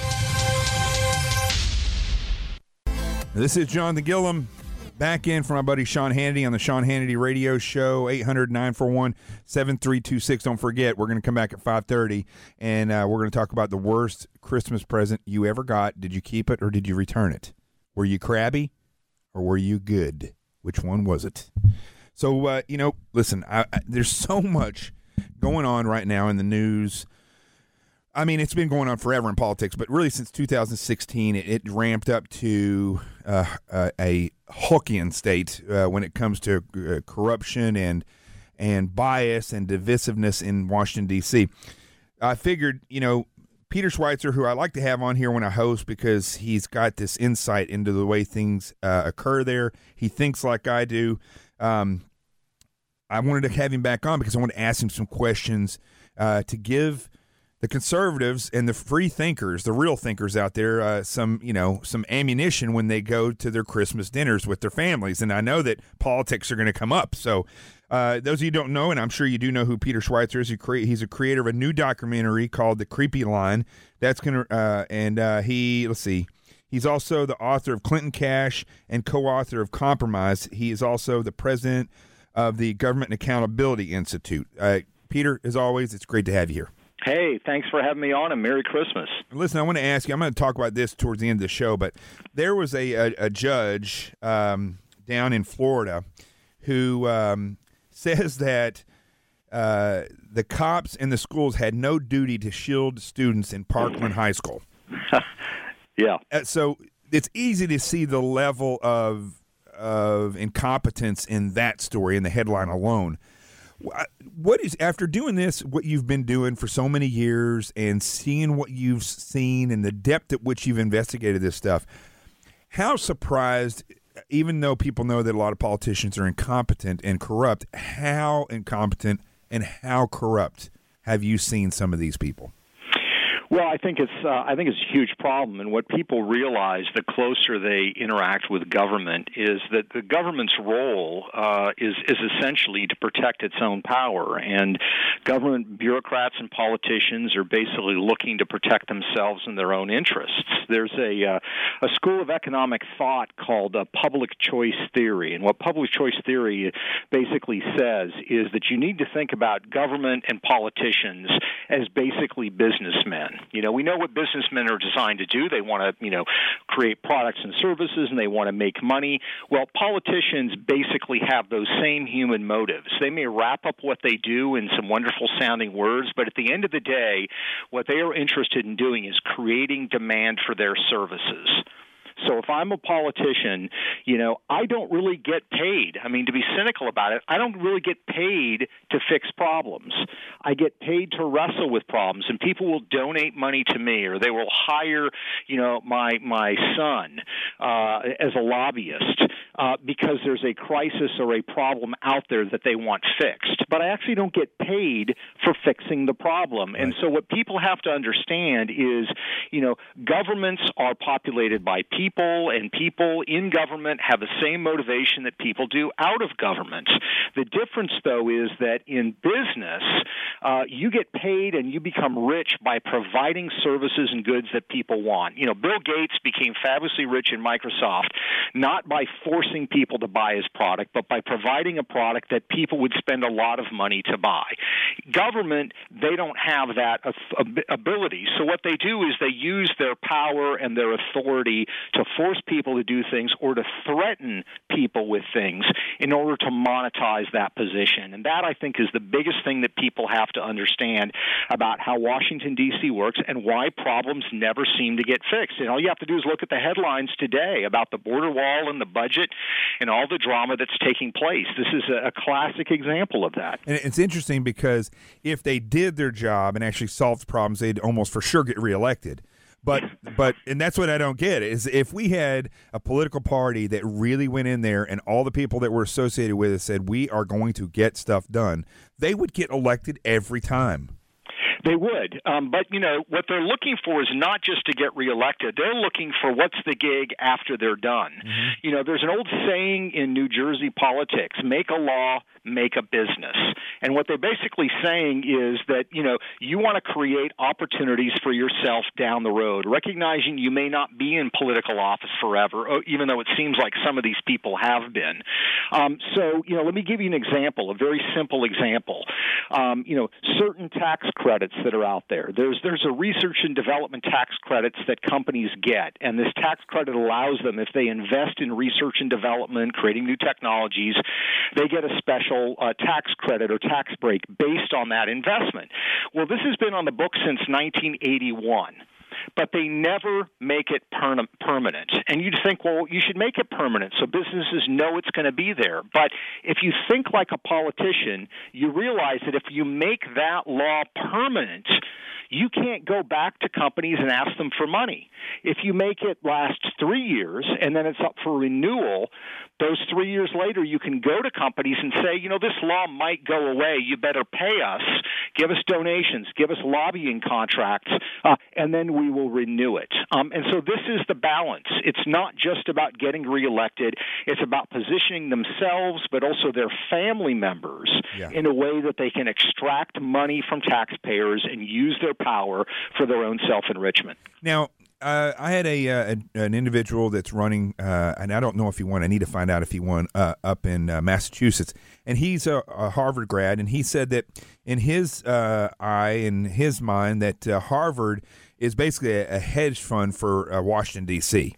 This is Jonathan Gilliam, back in from my buddy Sean Hannity on the Sean Hannity Radio Show, eight hundred, nine four one, seven three two six. Don't forget, we're going to come back at five thirty, and uh, we're going to talk about the worst Christmas present you ever got. Did you keep it or did you return it? Were you crabby or were you good? Which one was it? So, uh, you know, listen, I, I, there's so much going on right now in the news. I mean, it's been going on forever in politics, but really since two thousand sixteen, it, it ramped up to uh, uh, a Hawkian state uh, when it comes to uh, corruption and and bias and divisiveness in Washington, D C. I figured, you know, Peter Schweitzer, who I like to have on here when I host because he's got this insight into the way things uh, occur there. He thinks like I do. Um, I wanted to have him back on because I wanted to ask him some questions uh, to give the conservatives and the free thinkers, the real thinkers out there, uh, some, you know, some ammunition when they go to their Christmas dinners with their families. And I know that politics are going to come up. So uh, those of you who don't know, and I'm sure you do know who Peter Schweitzer is, he cre- he's a creator of a new documentary called The Creepy Line. That's going to, uh, and uh, he, let's see, he's also the author of Clinton Cash and co-author of Compromise. He is also the president of the Government and Accountability Institute. Uh, Peter, as always, it's great to have you here. Hey, thanks for having me on, and Merry Christmas. Listen, I want to ask you, I'm going to talk about this towards the end of the show, but there was a, a, a judge um, down in Florida who um, says that uh, the cops in the schools had no duty to shield students in Parkland High School. Yeah. Uh, so it's easy to see the level of of incompetence in that story, in the headline alone. What is, after doing this, what you've been doing for so many years and seeing what you've seen and the depth at which you've investigated this stuff, how surprised, even though people know that a lot of politicians are incompetent and corrupt, how incompetent and how corrupt have you seen some of these people? Well, I think it's uh, I think it's a huge problem, and what people realize the closer they interact with government is that the government's role uh, is is essentially to protect its own power, and government bureaucrats and politicians are basically looking to protect themselves and their own interests. There's a uh, a school of economic thought called uh, public choice theory, and what public choice theory basically says is that you need to think about government and politicians as basically businessmen. You know, we know what businessmen are designed to do. They want to, you know, create products and services, and they want to make money. Well, politicians basically have those same human motives. They may wrap up what they do in some wonderful-sounding words, but at the end of the day, what they are interested in doing is creating demand for their services. So if I'm a politician, you know, I don't really get paid. I mean, to be cynical about it, I don't really get paid to fix problems. I get paid to wrestle with problems, and people will donate money to me, or they will hire, you know, my my son uh, as a lobbyist uh, because there's a crisis or a problem out there that they want fixed. But I actually don't get paid for fixing the problem. Right. And so what people have to understand is, you know, governments are populated by people. People and people in government have the same motivation that people do out of government. The difference, though, is that in business, uh, you get paid and you become rich by providing services and goods that people want. You know, Bill Gates became fabulously rich in Microsoft not by forcing people to buy his product, but by providing a product that people would spend a lot of money to buy. Government, they don't have that ability. So what they do is they use their power and their authority to force people to do things or to threaten people with things in order to monetize that position. And that, I think, is the biggest thing that people have to understand about how Washington, D C works and why problems never seem to get fixed. And all you have to do is look at the headlines today about the border wall and the budget and all the drama that's taking place. This is a, a classic example of that. And it's interesting because if they did their job and actually solved problems, they'd almost for sure get reelected. But, but, and that's what I don't get is if we had a political party that really went in there and all the people that were associated with it said, we are going to get stuff done, they would get elected every time. They would. Um, but, you know, what they're looking for is not just to get reelected. They're looking for what's the gig after they're done. Mm-hmm. You know, there's an old saying in New Jersey politics, make a law, make a business. And what they're basically saying is that, you know, you want to create opportunities for yourself down the road, recognizing you may not be in political office forever, even though it seems like some of these people have been. Um, so, you know, let me give you an example, a very simple example. Um, you know, certain tax credits that are out there. There's there's a research and development tax credits that companies get, and this tax credit allows them, if they invest in research and development, creating new technologies, they get a special uh, tax credit or tax break based on that investment. Well, this has been on the books since nineteen eighty-one. But they never make it per- permanent. And you'd think, well, you should make it permanent so businesses know it's going to be there. But if you think like a politician, you realize that if you make that law permanent, you can't go back to companies and ask them for money. If you make it last three years and then it's up for renewal, those three years later you can go to companies and say, you know, this law might go away. You better pay us, give us donations, give us lobbying contracts, uh, and then we will renew it. Um, and so this is the balance. It's not just about getting reelected. It's about positioning themselves, but also their family members yeah. in a way that they can extract money from taxpayers and use their power for their own self-enrichment. Now, uh, I had a, uh, a an individual that's running, uh, and I don't know if he won. I need to find out if he won uh, up in uh, Massachusetts. And he's a, a Harvard grad, and he said that in his uh, eye, in his mind, that uh, Harvard is basically a, a hedge fund for uh, Washington, D C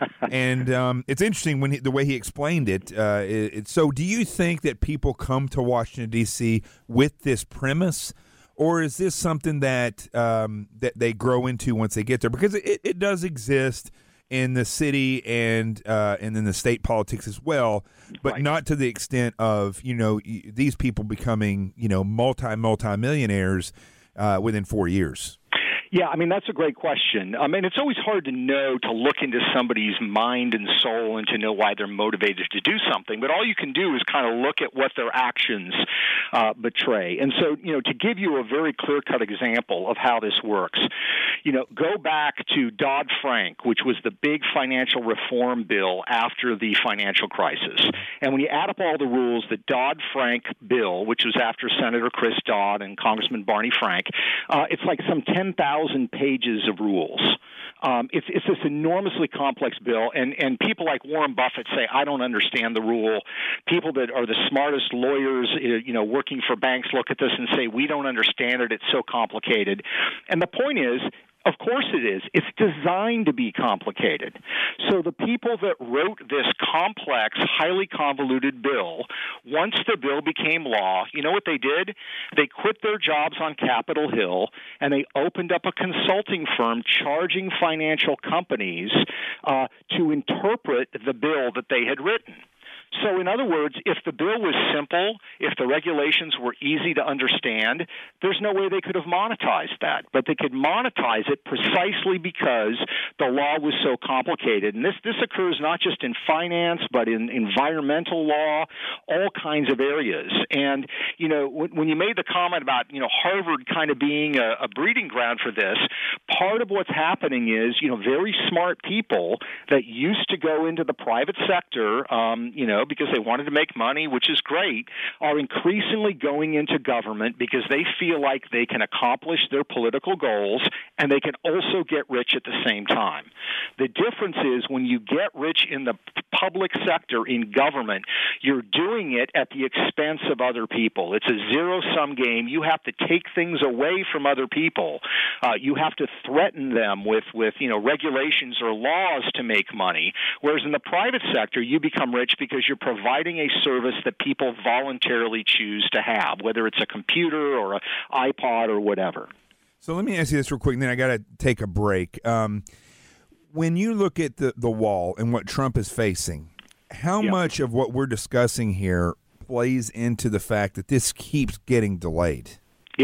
And um, it's interesting when he, the way he explained it, uh, it, it. So do you think that people come to Washington, D C with this premise? Or is this something that um, that they grow into once they get there? Because it, it does exist in the city and uh, and in the state politics as well, but right. not to the extent of, you know, these people becoming, you know, multi multi millionaires uh, within four years. Yeah, I mean, that's a great question. I mean, it's always hard to know, to look into somebody's mind and soul and to know why they're motivated to do something. But all you can do is kind of look at what their actions uh, betray. And so, you know, to give you a very clear-cut example of how this works, you know, go back to Dodd-Frank, which was the big financial reform bill after the financial crisis. And when you add up all the rules, the Dodd-Frank bill, which was after Senator Chris Dodd and Congressman Barney Frank, uh, it's like some ten thousand pages of rules. Um, it's, it's this enormously complex bill, and, and people like Warren Buffett say, I don't understand the rule. People that are the smartest lawyers, you know, working for banks look at this and say, we don't understand it. It's so complicated. And the point is, of course it is. It's designed to be complicated. So the people that wrote this complex, highly convoluted bill, once the bill became law, you know what they did? They quit their jobs on Capitol Hill, and they opened up a consulting firm charging financial companies uh, to interpret the bill that they had written. So, in other words, if the bill was simple, if the regulations were easy to understand, there's no way they could have monetized that. But they could monetize it precisely because the law was so complicated. And this, this occurs not just in finance, but in environmental law, all kinds of areas. And, you know, when, when you made the comment about, you know, Harvard kind of being a, a breeding ground for this, part of what's happening is, you know, very smart people that used to go into the private sector, um, you know, because they wanted to make money, which is great, are increasingly going into government because they feel like they can accomplish their political goals and they can also get rich at the same time. The difference is when you get rich in the public sector, in government, you're doing it at the expense of other people. It's a zero-sum game. You have to take things away from other people. Uh, you have to threaten them with, with, you know, regulations or laws to make money, whereas in the private sector, you become rich because you're providing a service that people voluntarily choose to have, whether it's a computer or an iPod or whatever. So let me ask you this real quick, and then I got to take a break. Um, when you look at the, the wall and what Trump is facing, how yep. much of what we're discussing here plays into the fact that this keeps getting delayed? Yeah.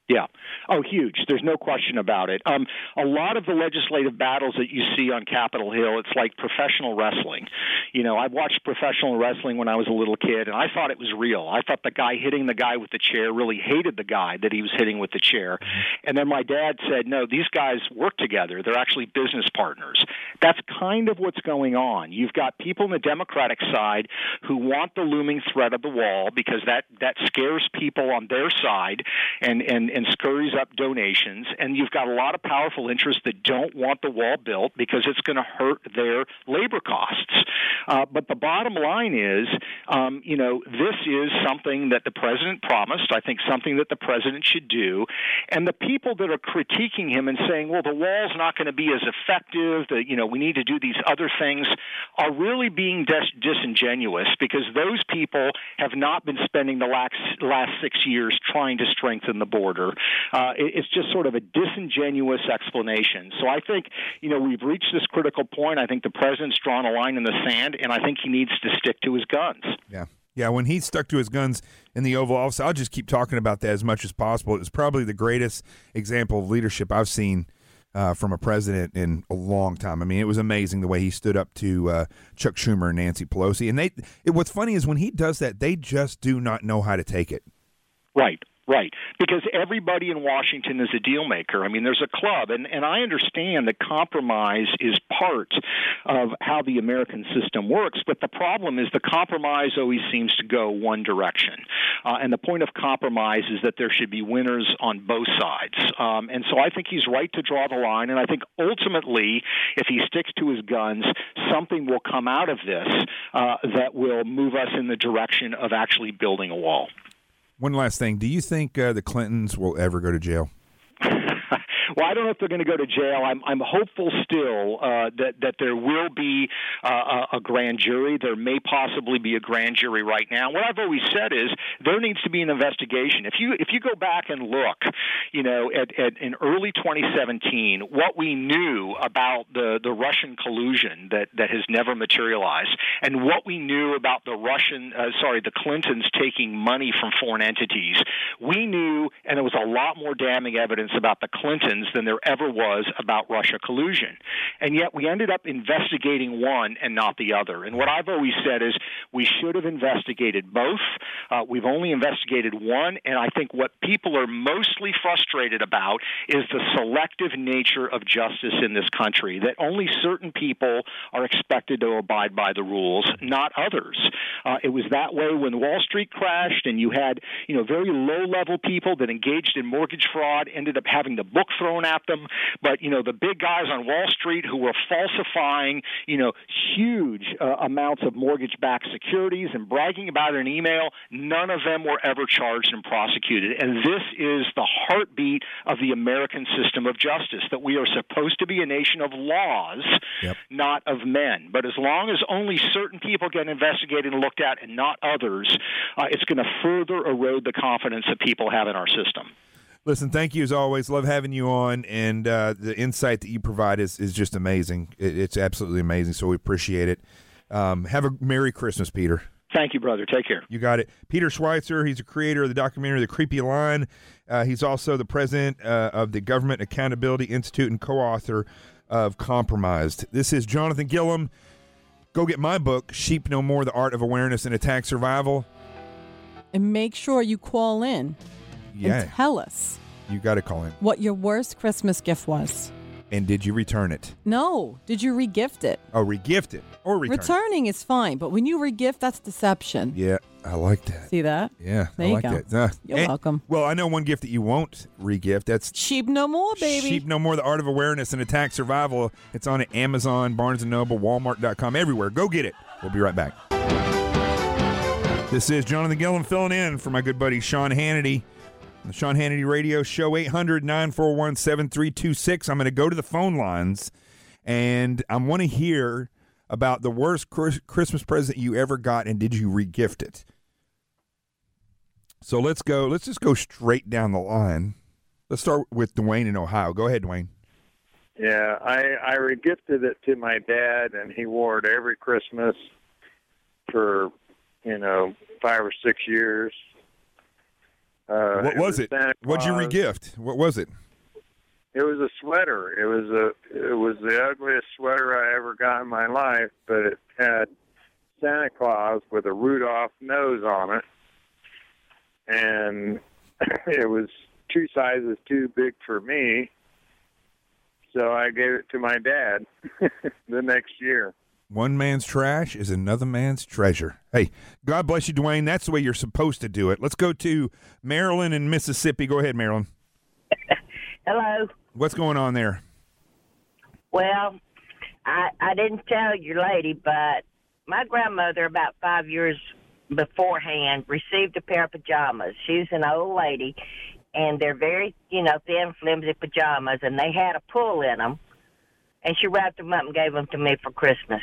Yeah. Oh, huge. There's no question about it. Um, a lot of the legislative battles that you see on Capitol Hill, it's like professional wrestling. You know, I watched professional wrestling when I was a little kid, and I thought it was real. I thought the guy hitting the guy with the chair really hated the guy that he was hitting with the chair. And then my dad said, no, these guys work together. They're actually business partners. That's kind of what's going on. You've got people on the Democratic side who want the looming threat of the wall because that, that scares people on their side and, and and scurries up donations, and you've got a lot of powerful interests that don't want the wall built because it's going to hurt their labor costs. Uh, but the bottom line is, um, you know, this is something that the president promised, I think something that the president should do, and the people that are critiquing him and saying, well, the wall's not going to be as effective, that, you know, we need to do these other things, are really being dis- disingenuous because those people have not been spending the last, last six years trying to strengthen the border. Uh, it's just sort of a disingenuous explanation. So I think, you know, we've reached this critical point. I think the president's drawn a line in the sand, and I think he needs to stick to his guns. Yeah. Yeah, when he stuck to his guns in the Oval Office, I'll just keep talking about that as much as possible. It was probably the greatest example of leadership I've seen uh, from a president in a long time. I mean, it was amazing the way he stood up to uh, Chuck Schumer and Nancy Pelosi. And they, it, what's funny is when he does that, they just do not know how to take it. Right. Right, because everybody in Washington is a deal maker. I mean, there's a club, and, and I understand that compromise is part of how the American system works, but the problem is the compromise always seems to go one direction. Uh, and the point of compromise is that there should be winners on both sides. Um, and so I think he's right to draw the line, and I think ultimately, if he sticks to his guns, something will come out of this uh, that will move us in the direction of actually building a wall. One last thing. Do you think uh, the Clintons will ever go to jail? Well, I don't know if they're going to go to jail. I'm, I'm hopeful still uh, that that there will be uh, a, a grand jury. There may possibly be a grand jury right now. What I've always said is there needs to be an investigation. If you if you go back and look, you know, at, at in early twenty seventeen, what we knew about the, the Russian collusion that, that has never materialized, and what we knew about the Russian, uh, sorry, the Clintons taking money from foreign entities, we knew, and there was a lot more damning evidence about the Clintons than there ever was about Russia collusion. And yet we ended up investigating one and not the other. And what I've always said is we should have investigated both. Uh, we've only investigated one, and I think what people are mostly frustrated about is the selective nature of justice in this country, that only certain people are expected to abide by the rules, not others. Uh, it was that way when Wall Street crashed, and you had, you know, very low-level people that engaged in mortgage fraud, ended up having the book thrown at them. But, you know, the big guys on Wall Street who were falsifying, you know, huge uh, amounts of mortgage-backed securities and bragging about it in email, none of them were ever charged and prosecuted. And this is the heartbeat of the American system of justice, that we are supposed to be a nation of laws, yep. not of men. But as long as only certain people get investigated and looked at and not others, uh, it's going to further erode the confidence that people have in our system. Listen, thank you as always. Love having you on, and uh, the insight that you provide is, is just amazing. It, it's absolutely amazing, so we appreciate it. Um, have a Merry Christmas, Peter. Thank you, brother. Take care. You got it. Peter Schweitzer, he's a creator of the documentary The Creepy Line. Uh, he's also the president uh, of the Government Accountability Institute and co-author of Compromised. This is Jonathan Gilliam. Go get my book, Sheep No More, The Art of Awareness and Attack Survival. And make sure you call in. Yeah. And tell us. You got to call in. What your worst Christmas gift was. And did you return it? No. Did you regift it? Oh, regift it. Or return Returning it. is fine, but when you regift, that's deception. Yeah, I like that. See that? Yeah, there I you like go. that. Uh, You're and, welcome. Well, I know one gift that you won't regift. That's Sheep No More, baby. Sheep No More, The Art of Awareness and Attack Survival. It's on at Amazon, Barnes and Noble, Walmart dot com, everywhere. Go get it. We'll be right back. This is Jonathan Gilliam filling in for my good buddy Sean Hannity. The Sean Hannity Radio Show, eight hundred, nine four one, seven three two six. I'm going to go to the phone lines, and I want to hear about the worst Christmas present you ever got, and did you regift it? So let's go. Let's just go straight down the line. Let's start with Dwayne in Ohio. Go ahead, Dwayne. Yeah, I, I regifted it to my dad, and he wore it every Christmas for, you know, five or six years. Uh, What was it? Santa What'd you Claus. regift? What was it? It was a sweater. It was a. It was the ugliest sweater I ever got in my life, but it had Santa Claus with a Rudolph nose on it, and it was two sizes too big for me. So I gave it to my dad the next year. One man's trash is another man's treasure. Hey, God bless you, Dwayne. That's the way you're supposed to do it. Let's go to Maryland and Mississippi. Go ahead, Maryland. Hello. What's going on there? Well, I I didn't tell your lady, but my grandmother, about five years beforehand, received a pair of pajamas. She was an old lady, and they're very, you know, thin, flimsy pajamas, and they had a pull in them. And she wrapped them up and gave them to me for Christmas.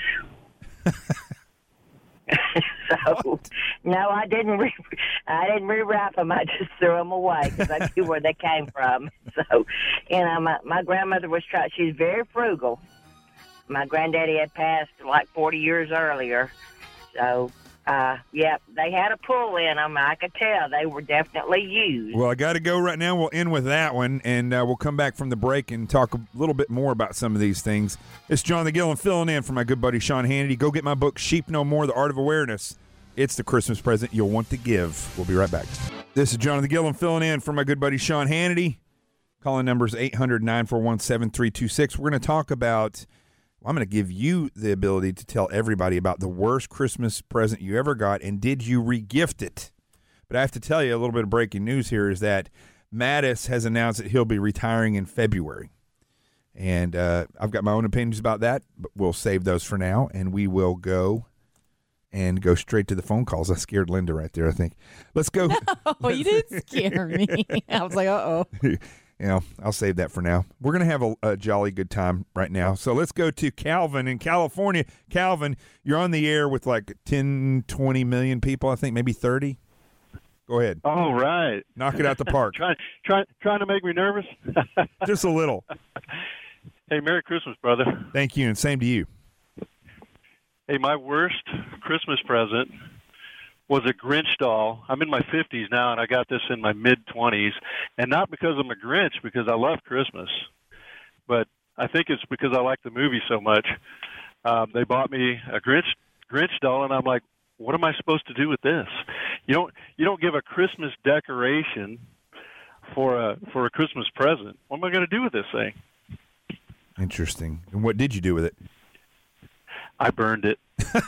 so, what? no, I didn't. Re- I didn't rewrap them. I just threw them away because I knew where they came from. So, you know, my my grandmother was trying. She's very frugal. My granddaddy had passed like forty years earlier. So, uh, yeah, they had a pull in them. I could tell they were definitely used. Well, I got to go right now. We'll end with that one, and uh, we'll come back from the break and talk a little bit more about some of these things. It's John the Gillen filling in for my good buddy Sean Hannity. Go get my book, Sheep No More, The Art of Awareness. It's the Christmas present you'll want to give. We'll be right back. This is John the Gillen filling in for my good buddy Sean Hannity. Calling numbers eight hundred, nine four one, seven three two six. We're going to talk about... I'm going to give you the ability to tell everybody about the worst Christmas present you ever got, and did you regift it? But I have to tell you, a little bit of breaking news here is that Mattis has announced that he'll be retiring in February. And uh, I've got my own opinions about that, but we'll save those for now, and we will go and go straight to the phone calls. I scared Linda right there, I think. Let's go. Oh, you did scare me. I was like, uh-oh. You know, I'll save that for now. We're going to have a, a jolly good time right now. So let's go to Calvin in California. Calvin, you're on the air with like ten, twenty million people, I think, maybe thirty. Go ahead. All right. Knock it out the park. trying, trying, trying to make me nervous? Just a little. Hey, Merry Christmas, brother. Thank you, and same to you. Hey, my worst Christmas present was a Grinch doll. I'm in my fifties now, and I got this in my mid-twenties, and not because I'm a Grinch, because I love Christmas, but I think it's because I like the movie so much. Um, they bought me a Grinch Grinch doll, and I'm like, what am I supposed to do with this? You don't you don't give a Christmas decoration for a for a Christmas present. What am I going to do with this thing? Interesting. And what did you do with it? I burned it.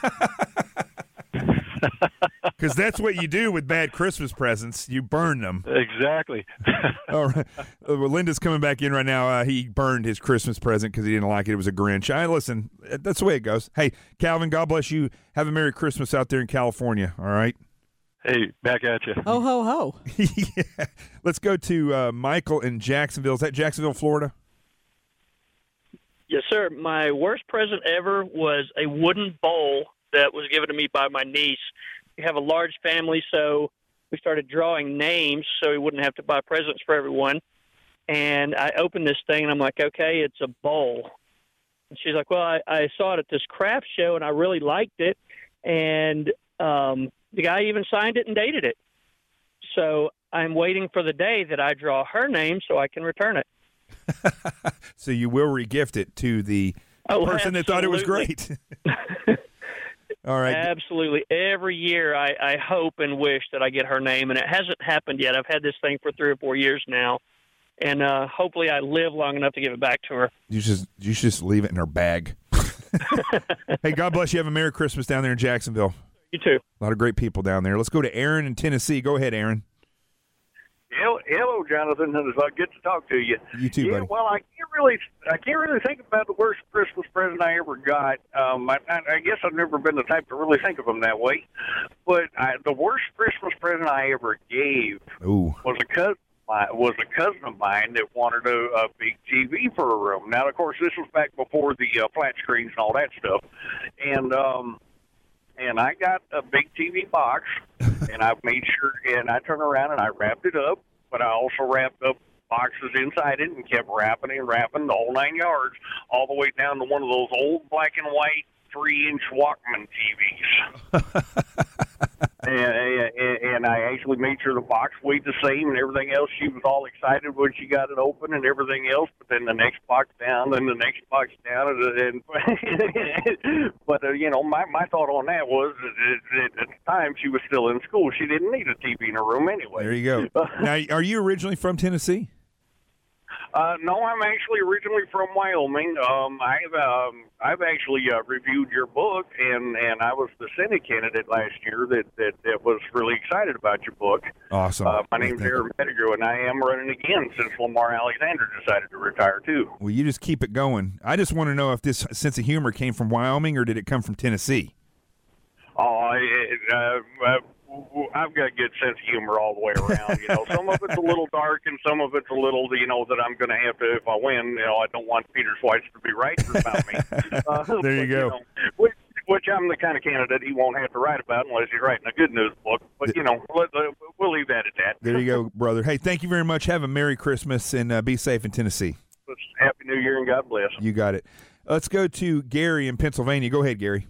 Because that's what you do with bad Christmas presents. You burn them. Exactly. All right. Uh, well, Linda's coming back in right now. Uh, he burned his Christmas present because he didn't like it. It was a Grinch. I listen, that's the way it goes. Hey, Calvin, God bless you. Have a Merry Christmas out there in California. All right? Hey, back at you. Ho, ho, ho. Yeah. Let's go to uh, Michael in Jacksonville. Is that Jacksonville, Florida? Yes, sir. My worst present ever was a wooden bowl that was given to me by my niece. We have a large family, so we started drawing names so we wouldn't have to buy presents for everyone. And I opened this thing, and I'm like, okay, it's a bowl. And she's like, well, I, I saw it at this craft show, and I really liked it. And um, the guy even signed it and dated it. So I'm waiting for the day that I draw her name so I can return it. So you will regift it to the oh, person that thought it was great. All right. Absolutely. Every year I, I hope and wish that I get her name, and it hasn't happened yet. I've had this thing for three or four years now, and uh, hopefully I live long enough to give it back to her. You just you should just leave it in her bag. Hey, God bless you. Have a Merry Christmas down there in Jacksonville. You too. A lot of great people down there. Let's go to Aaron in Tennessee. Go ahead, Aaron. Hello, Jonathan. It's uh, good to talk to you. You too, yeah, buddy. Well, I can't really, I can't really think about the worst Christmas present I ever got. Um, I, I guess I've never been the type to really think of them that way. But I, the worst Christmas present I ever gave Ooh. was a cousin. Was a cousin of mine that wanted a, a big T V for a room. Now, of course, this was back before the uh, flat screens and all that stuff, and um, and I got a big T V box, and I made sure, and I turned around and I wrapped it up, but I also wrapped up boxes inside it and kept wrapping and wrapping the whole nine yards, all the way down to one of those old black and white three-inch Walkman T Vs. and, and, and and I actually made sure the box weighed the same and everything else. She was all excited when she got it open and everything else. But then the next box down, then the next box down, and, and but uh, you know, my my thought on that was that at the time she was still in school. She didn't need a T V in her room anyway. There you go. Now, are you originally from Tennessee? Uh, no, I'm actually originally from Wyoming. Um, I've um, I've actually uh, reviewed your book, and, and I was the Senate candidate last year that, that, that was really excited about your book. Awesome. Uh, my name's Aaron Pettigrew, and I am running again since Lamar Alexander decided to retire, too. Well, you just keep it going. I just want to know if this sense of humor came from Wyoming or did it come from Tennessee? Oh, it, uh, uh, I've got a good sense of humor all the way around. You know, some of it's a little dark, and some of it's a little, you know, that I'm going to have to, if I win, you know, I don't want Peter Schweitzer to be writing about me. Uh, there you but, go. You know, which, which I'm the kind of candidate he won't have to write about unless he's writing a good news book. But, you know, let, let, we'll leave that at that. There you go, brother. Hey, thank you very much. Have a Merry Christmas, and uh, be safe in Tennessee. Happy New Year, and God bless. You got it. Let's go to Gary in Pennsylvania. Go ahead, Gary.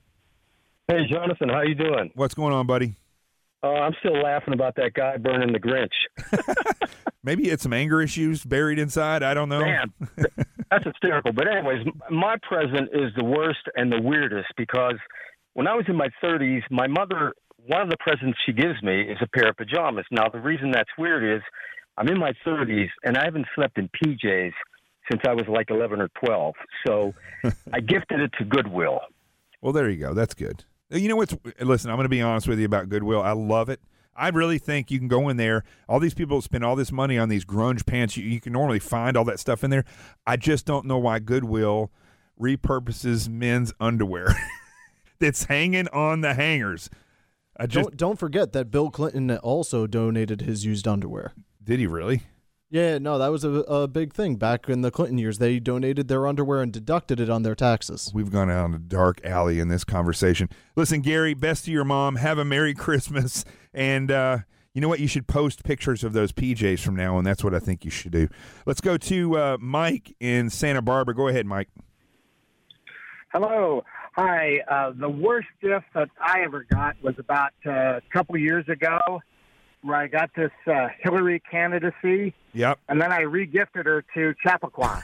Hey, Jonathan, how you doing? What's going on, buddy? Uh, I'm still laughing about that guy burning the Grinch. Maybe he had some anger issues buried inside. I don't know. Man, that's hysterical. But anyways, my present is the worst and the weirdest because when I was in my thirties, my mother, one of the presents she gives me is a pair of pajamas. Now, the reason that's weird is I'm in my thirties, and I haven't slept in P Js since I was like eleven or twelve. So I gifted it to Goodwill. Well, there you go. That's good. You know what's – listen, I'm going to be honest with you about Goodwill. I love it. I really think you can go in there. All these people spend all this money on these grunge pants. You, you can normally find all that stuff in there. I just don't know why Goodwill repurposes men's underwear that's hanging on the hangers. I just don't, don't forget that Bill Clinton also donated his used underwear. Did he really? Yeah, no, that was a, a big thing back in the Clinton years. They donated their underwear and deducted it on their taxes. We've gone down a dark alley in this conversation. Listen, Gary, best to your mom. Have a Merry Christmas. And uh, you know what? You should post pictures of those P Js from now on. That's what I think you should do. Let's go to uh, Mike in Santa Barbara. Go ahead, Mike. Hello. Hi. Uh, the worst gift that I ever got was about uh, a couple years ago, where I got this uh, Hillary candidacy. Yep. And then I re-gifted her to Chappaqua.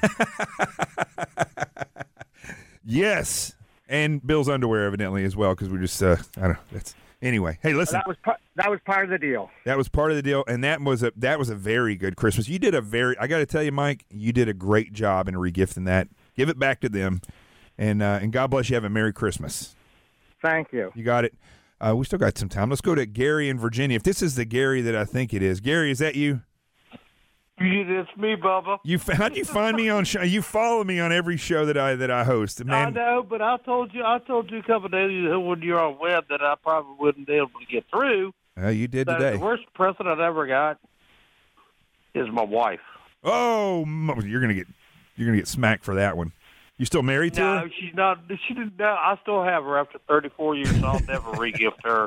Yes. And Bill's underwear, evidently, as well, because we just, uh, I don't know. That's, anyway, hey, listen. That was, part, that was part of the deal. That was part of the deal, and that was a that was a very good Christmas. You did a very, I got to tell you, Mike, you did a great job in re-gifting that. Give it back to them, and uh, and God bless you. Have a Merry Christmas. Thank you. You got it. Uh, we still got some time. Let's go to Gary in Virginia. If this is the Gary that I think it is. Gary, is that you? It's me, Bubba. You how'd you find me on show? You follow me on every show that I that I host, man. I know, but I told you I told you a couple of days ago when you're on web that I probably wouldn't be able to get through. Uh, you did so today. The worst present I've ever got is my wife. Oh, you're gonna get you're gonna get smacked for that one. You still married to no, her? No, she's not. She didn't. No, I still have her after thirty-four years. So I'll never re-gift her.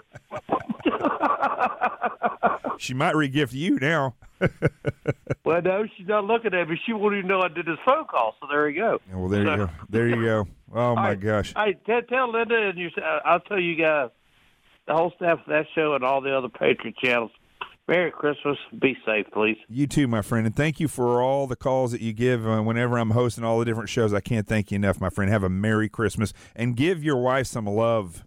She might re-gift you now. Well, no, she's not looking at me. She won't even know I did this phone call. So there you go. Well, there so, you go. There you go. Oh my right, gosh. Hey, tell, tell Linda and you. I'll tell you guys, the whole staff of that show and all the other Patriot channels. Merry Christmas. Be safe, please. You too, my friend. And thank you for all the calls that you give uh, whenever I'm hosting all the different shows. I can't thank you enough, my friend. Have a Merry Christmas. And give your wife some love.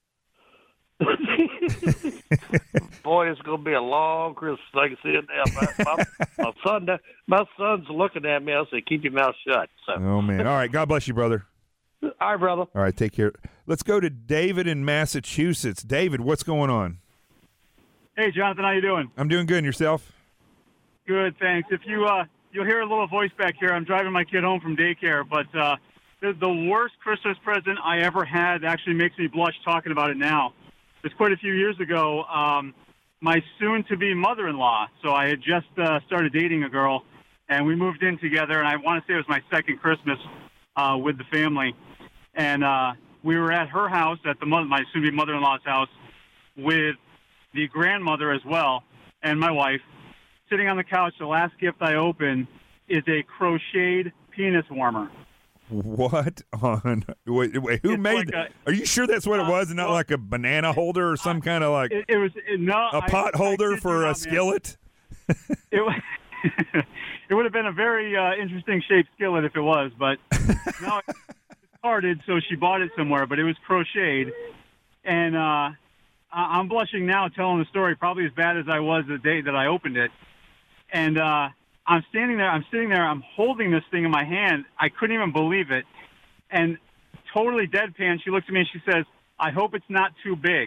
Boy, it's going to be a long Christmas. I can see it now. My, my, my, son, my son's looking at me. I say, keep your mouth shut. So. Oh, man. All right. God bless you, brother. All right, brother. All right. Take care. Let's go to David in Massachusetts. David, what's going on? Hey, Jonathan, how you doing? I'm doing good. And yourself? Good, thanks. If you uh, you'll hear a little voice back here. I'm driving my kid home from daycare, but uh, the, the worst Christmas present I ever had actually makes me blush talking about it now. It's quite a few years ago. Um, my soon-to-be mother-in-law. So I had just uh, started dating a girl, and we moved in together. And I want to say it was my second Christmas uh, with the family, and uh, we were at her house, at the mother, my soon-to-be mother-in-law's house, with the grandmother as well, and my wife, sitting on the couch. The last gift I opened is a crocheted penis warmer. What on? Wait, wait who It's made? like a- are you sure that's what it was, and not like a banana holder or some kind of like It, it was it, no a pot I, holder I for you a not, skillet? It was. It would have been a very uh, interesting shaped skillet if it was, but no, it's discarded. So she bought it somewhere, but it was crocheted, and uh, I- I'm blushing now telling the story, probably as bad as I was the day that I opened it. And uh, I'm standing there, I'm sitting there, I'm holding this thing in my hand. I couldn't even believe it, and totally deadpan. She looks at me and she says, "I hope it's not too big."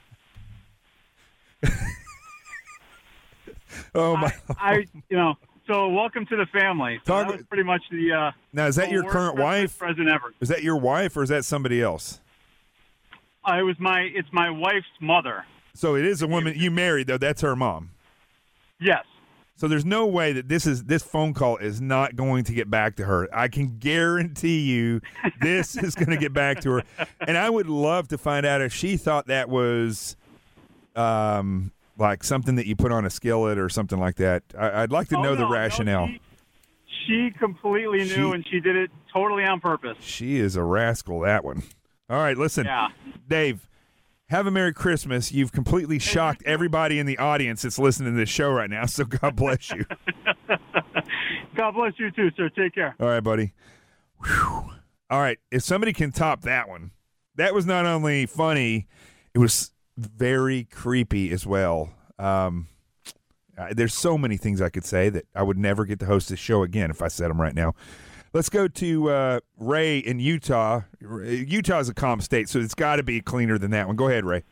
Oh my! I, I, you know, so welcome to the family. So Talk- that was pretty much the. Uh, Now, is that the your worst current Christmas wife? present ever. Is that your wife or is that somebody else? Uh, it was my. It's my wife's mother. So it is a woman you married though. That's her mom. Yes. So there's no way that this is this phone call is not going to get back to her. I can guarantee you this is going to get back to her. And I would love to find out if she thought that was um, like something that you put on a skillet or something like that. I, I'd like to Oh, know the no, no, rationale. she, she completely knew, She- and she did it totally on purpose. She is a rascal, that one. All right, listen, Yeah. Dave, have a Merry Christmas. You've completely shocked everybody in the audience that's listening to this show right now, so God bless you. God bless you too, sir. Take care. All right, buddy. Whew. All right, if somebody can top that one, that was not only funny, it was very creepy as well. Um, uh, there's so many things I could say that I would never get to host this show again if I said them right now. Let's go to uh, Ray in Utah. Utah is a calm state, so it's got to be cleaner than that one. Go ahead, Ray.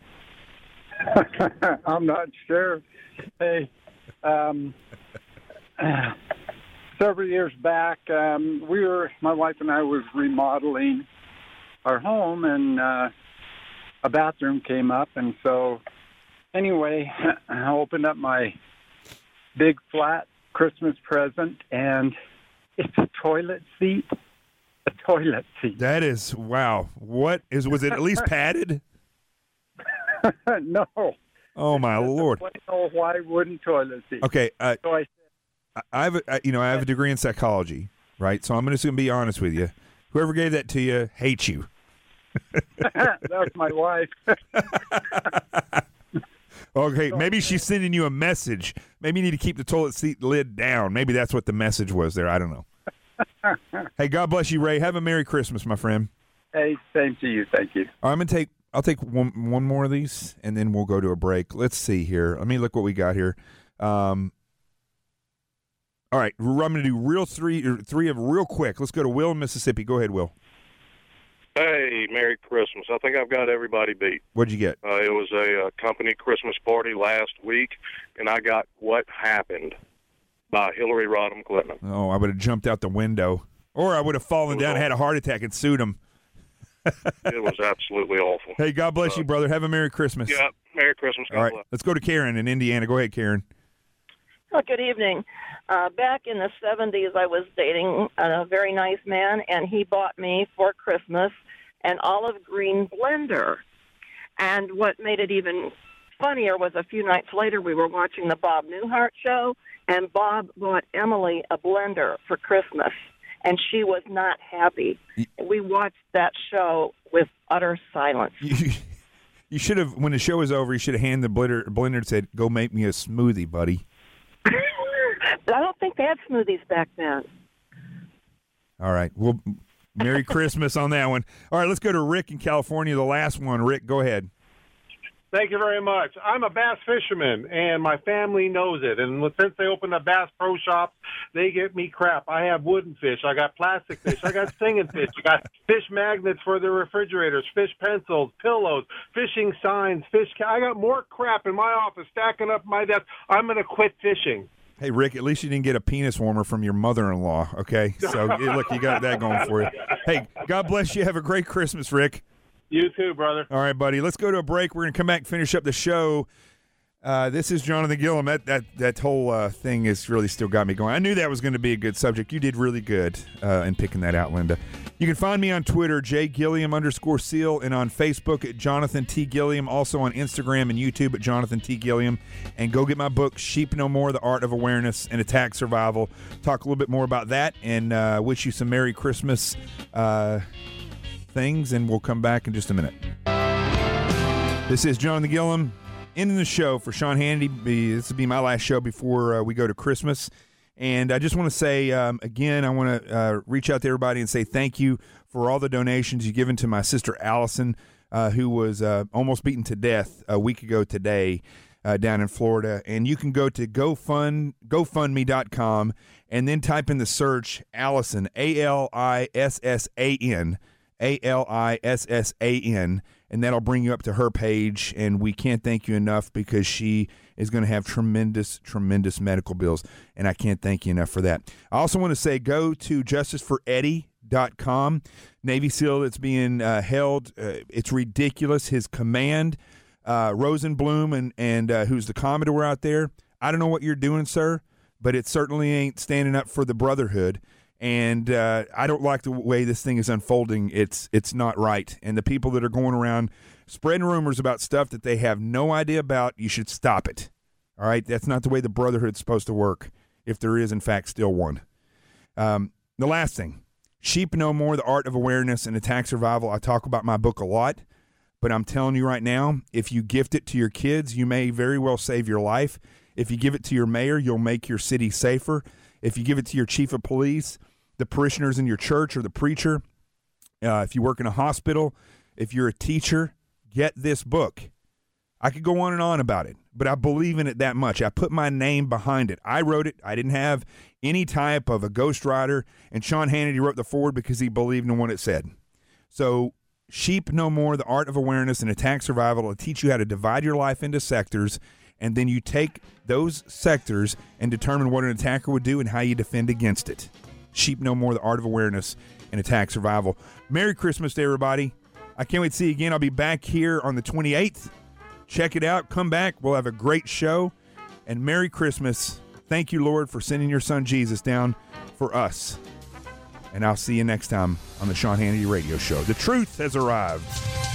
I'm not sure. Hey, um, several years back, um, we were, my wife and I was remodeling our home, and uh, a bathroom came up, and so anyway, I opened up my big flat Christmas present, and it's a toilet seat. A toilet seat. That is, wow. What is, was it at least padded? No. Oh, my Lord. Plain old white wooden toilet seat. Okay. Uh, So I I- I have, a, you know, I have a degree in psychology, right? So I'm just going to be honest with you. Whoever gave that to you hates you. That's my wife. Okay, maybe she's sending you a message. Maybe you need to keep the toilet seat lid down. Maybe that's what the message was there. I don't know. Hey, God bless you, Ray. Have a Merry Christmas, my friend. Hey, same to you. Thank you. I'm gonna take. I'll take one one more of these, and then we'll go to a break. Let's see here. Let me look what we got here. Um, all right, I'm going to do real three or three of real quick. Let's go to Will in Mississippi. Go ahead, Will. Hey, Merry Christmas. I think I've got everybody beat. What'd you get? Uh, it was a, uh company Christmas party last week, and I got What Happened by Hillary Rodham Clinton. Oh, I would have jumped out the window, or I would have fallen down, and had a heart attack, and sued him. It was absolutely awful. Hey, God bless you, brother. Have a Merry Christmas. Yeah, Merry Christmas. God All right, bless. let's go to Karen in Indiana. Go ahead, Karen. Oh, good evening. Uh, back in the seventies, I was dating a very nice man, and he bought me for Christmas an olive green blender. And what made it even funnier was a few nights later, we were watching the Bob Newhart show, and Bob bought Emily a blender for Christmas, and she was not happy. We watched that show with utter silence. You, you should have, when the show was over, you should have handed the blender, blender and said, "Go make me a smoothie, buddy." But I don't think they had smoothies back then. All right. Well, Merry Christmas on that one. All right, let's go to Rick in California, the last one. Rick, go ahead. Thank you very much. I'm a bass fisherman, and my family knows it. And since they opened a Bass Pro Shop, they get me crap. I have wooden fish. I got plastic fish. I got singing fish. I got fish magnets for the refrigerators, fish pencils, pillows, fishing signs, fish. Ca- I got more crap in my office stacking up my desk. I'm going to quit fishing. Hey, Rick, at least you didn't get a penis warmer from your mother-in-law, okay? So, look, you got that going for you. Hey, God bless you. Have a great Christmas, Rick. You too, brother. All right, buddy. Let's go to a break. We're going to come back and finish up the show. Uh, this is Jonathan Gilliam. That that, that whole uh, thing has really still got me going. I knew that was going to be a good subject. You did really good uh, in picking that out, Linda. You can find me on Twitter, J Gilliam underscore Seal, and on Facebook at Jonathan T. Gilliam. Also on Instagram and YouTube at Jonathan T. Gilliam. And go get my book, Sheep No More, The Art of Awareness and Attack Survival. Talk a little bit more about that and uh, wish you some Merry Christmas uh, things, and we'll come back in just a minute. This is Jonathan Gilliam. Ending the show for Sean Hannity. This will be my last show before uh, we go to Christmas. And I just want to say, um, again, I want to uh, reach out to everybody and say thank you for all the donations you've given to my sister Allison, uh, who was uh, almost beaten to death a week ago today uh, down in Florida. And you can go to GoFund, GoFundMe dot com and then type in the search Allison, A L I S S A N, A L I S S A N, and that'll bring you up to her page, and we can't thank you enough because she is going to have tremendous, tremendous medical bills, and I can't thank you enough for that. I also want to say go to justice for eddie dot com, Navy SEAL that's being uh, held. Uh, it's ridiculous. His command, uh, Rosenblum, and, and uh, who's the Commodore out there, I don't know what you're doing, sir, but it certainly ain't standing up for the brotherhood. And uh, I don't like the way this thing is unfolding. It's it's not right. And the people that are going around spreading rumors about stuff that they have no idea about, you should stop it. All right? That's not the way the brotherhood's supposed to work, if there is, in fact, still one. Um, the last thing, Sheep No More, The Art of Awareness and Attack Survival. I talk about my book a lot, but I'm telling you right now, if you gift it to your kids, you may very well save your life. If you give it to your mayor, you'll make your city safer. If you give it to your chief of police, the parishioners in your church or the preacher, uh, if you work in a hospital, if you're a teacher, get this book. I could go on and on about it, but I believe in it that much. I put my name behind it. I wrote it. I didn't have any type of a ghostwriter, and Sean Hannity wrote the foreword because he believed in what it said. So Sheep No More, The Art of Awareness and Attack Survival will teach you how to divide your life into sectors, and then you take those sectors and determine what an attacker would do and how you defend against it. Sheep No More, The Art of Awareness and Attack Survival. Merry Christmas to everybody. I can't wait to see you again. I'll be back here on the twenty-eighth. Check it out. Come back. We'll have a great show. And Merry Christmas. Thank you, Lord, for sending your son Jesus down for us. And I'll see you next time on the Sean Hannity Radio Show. The truth has arrived.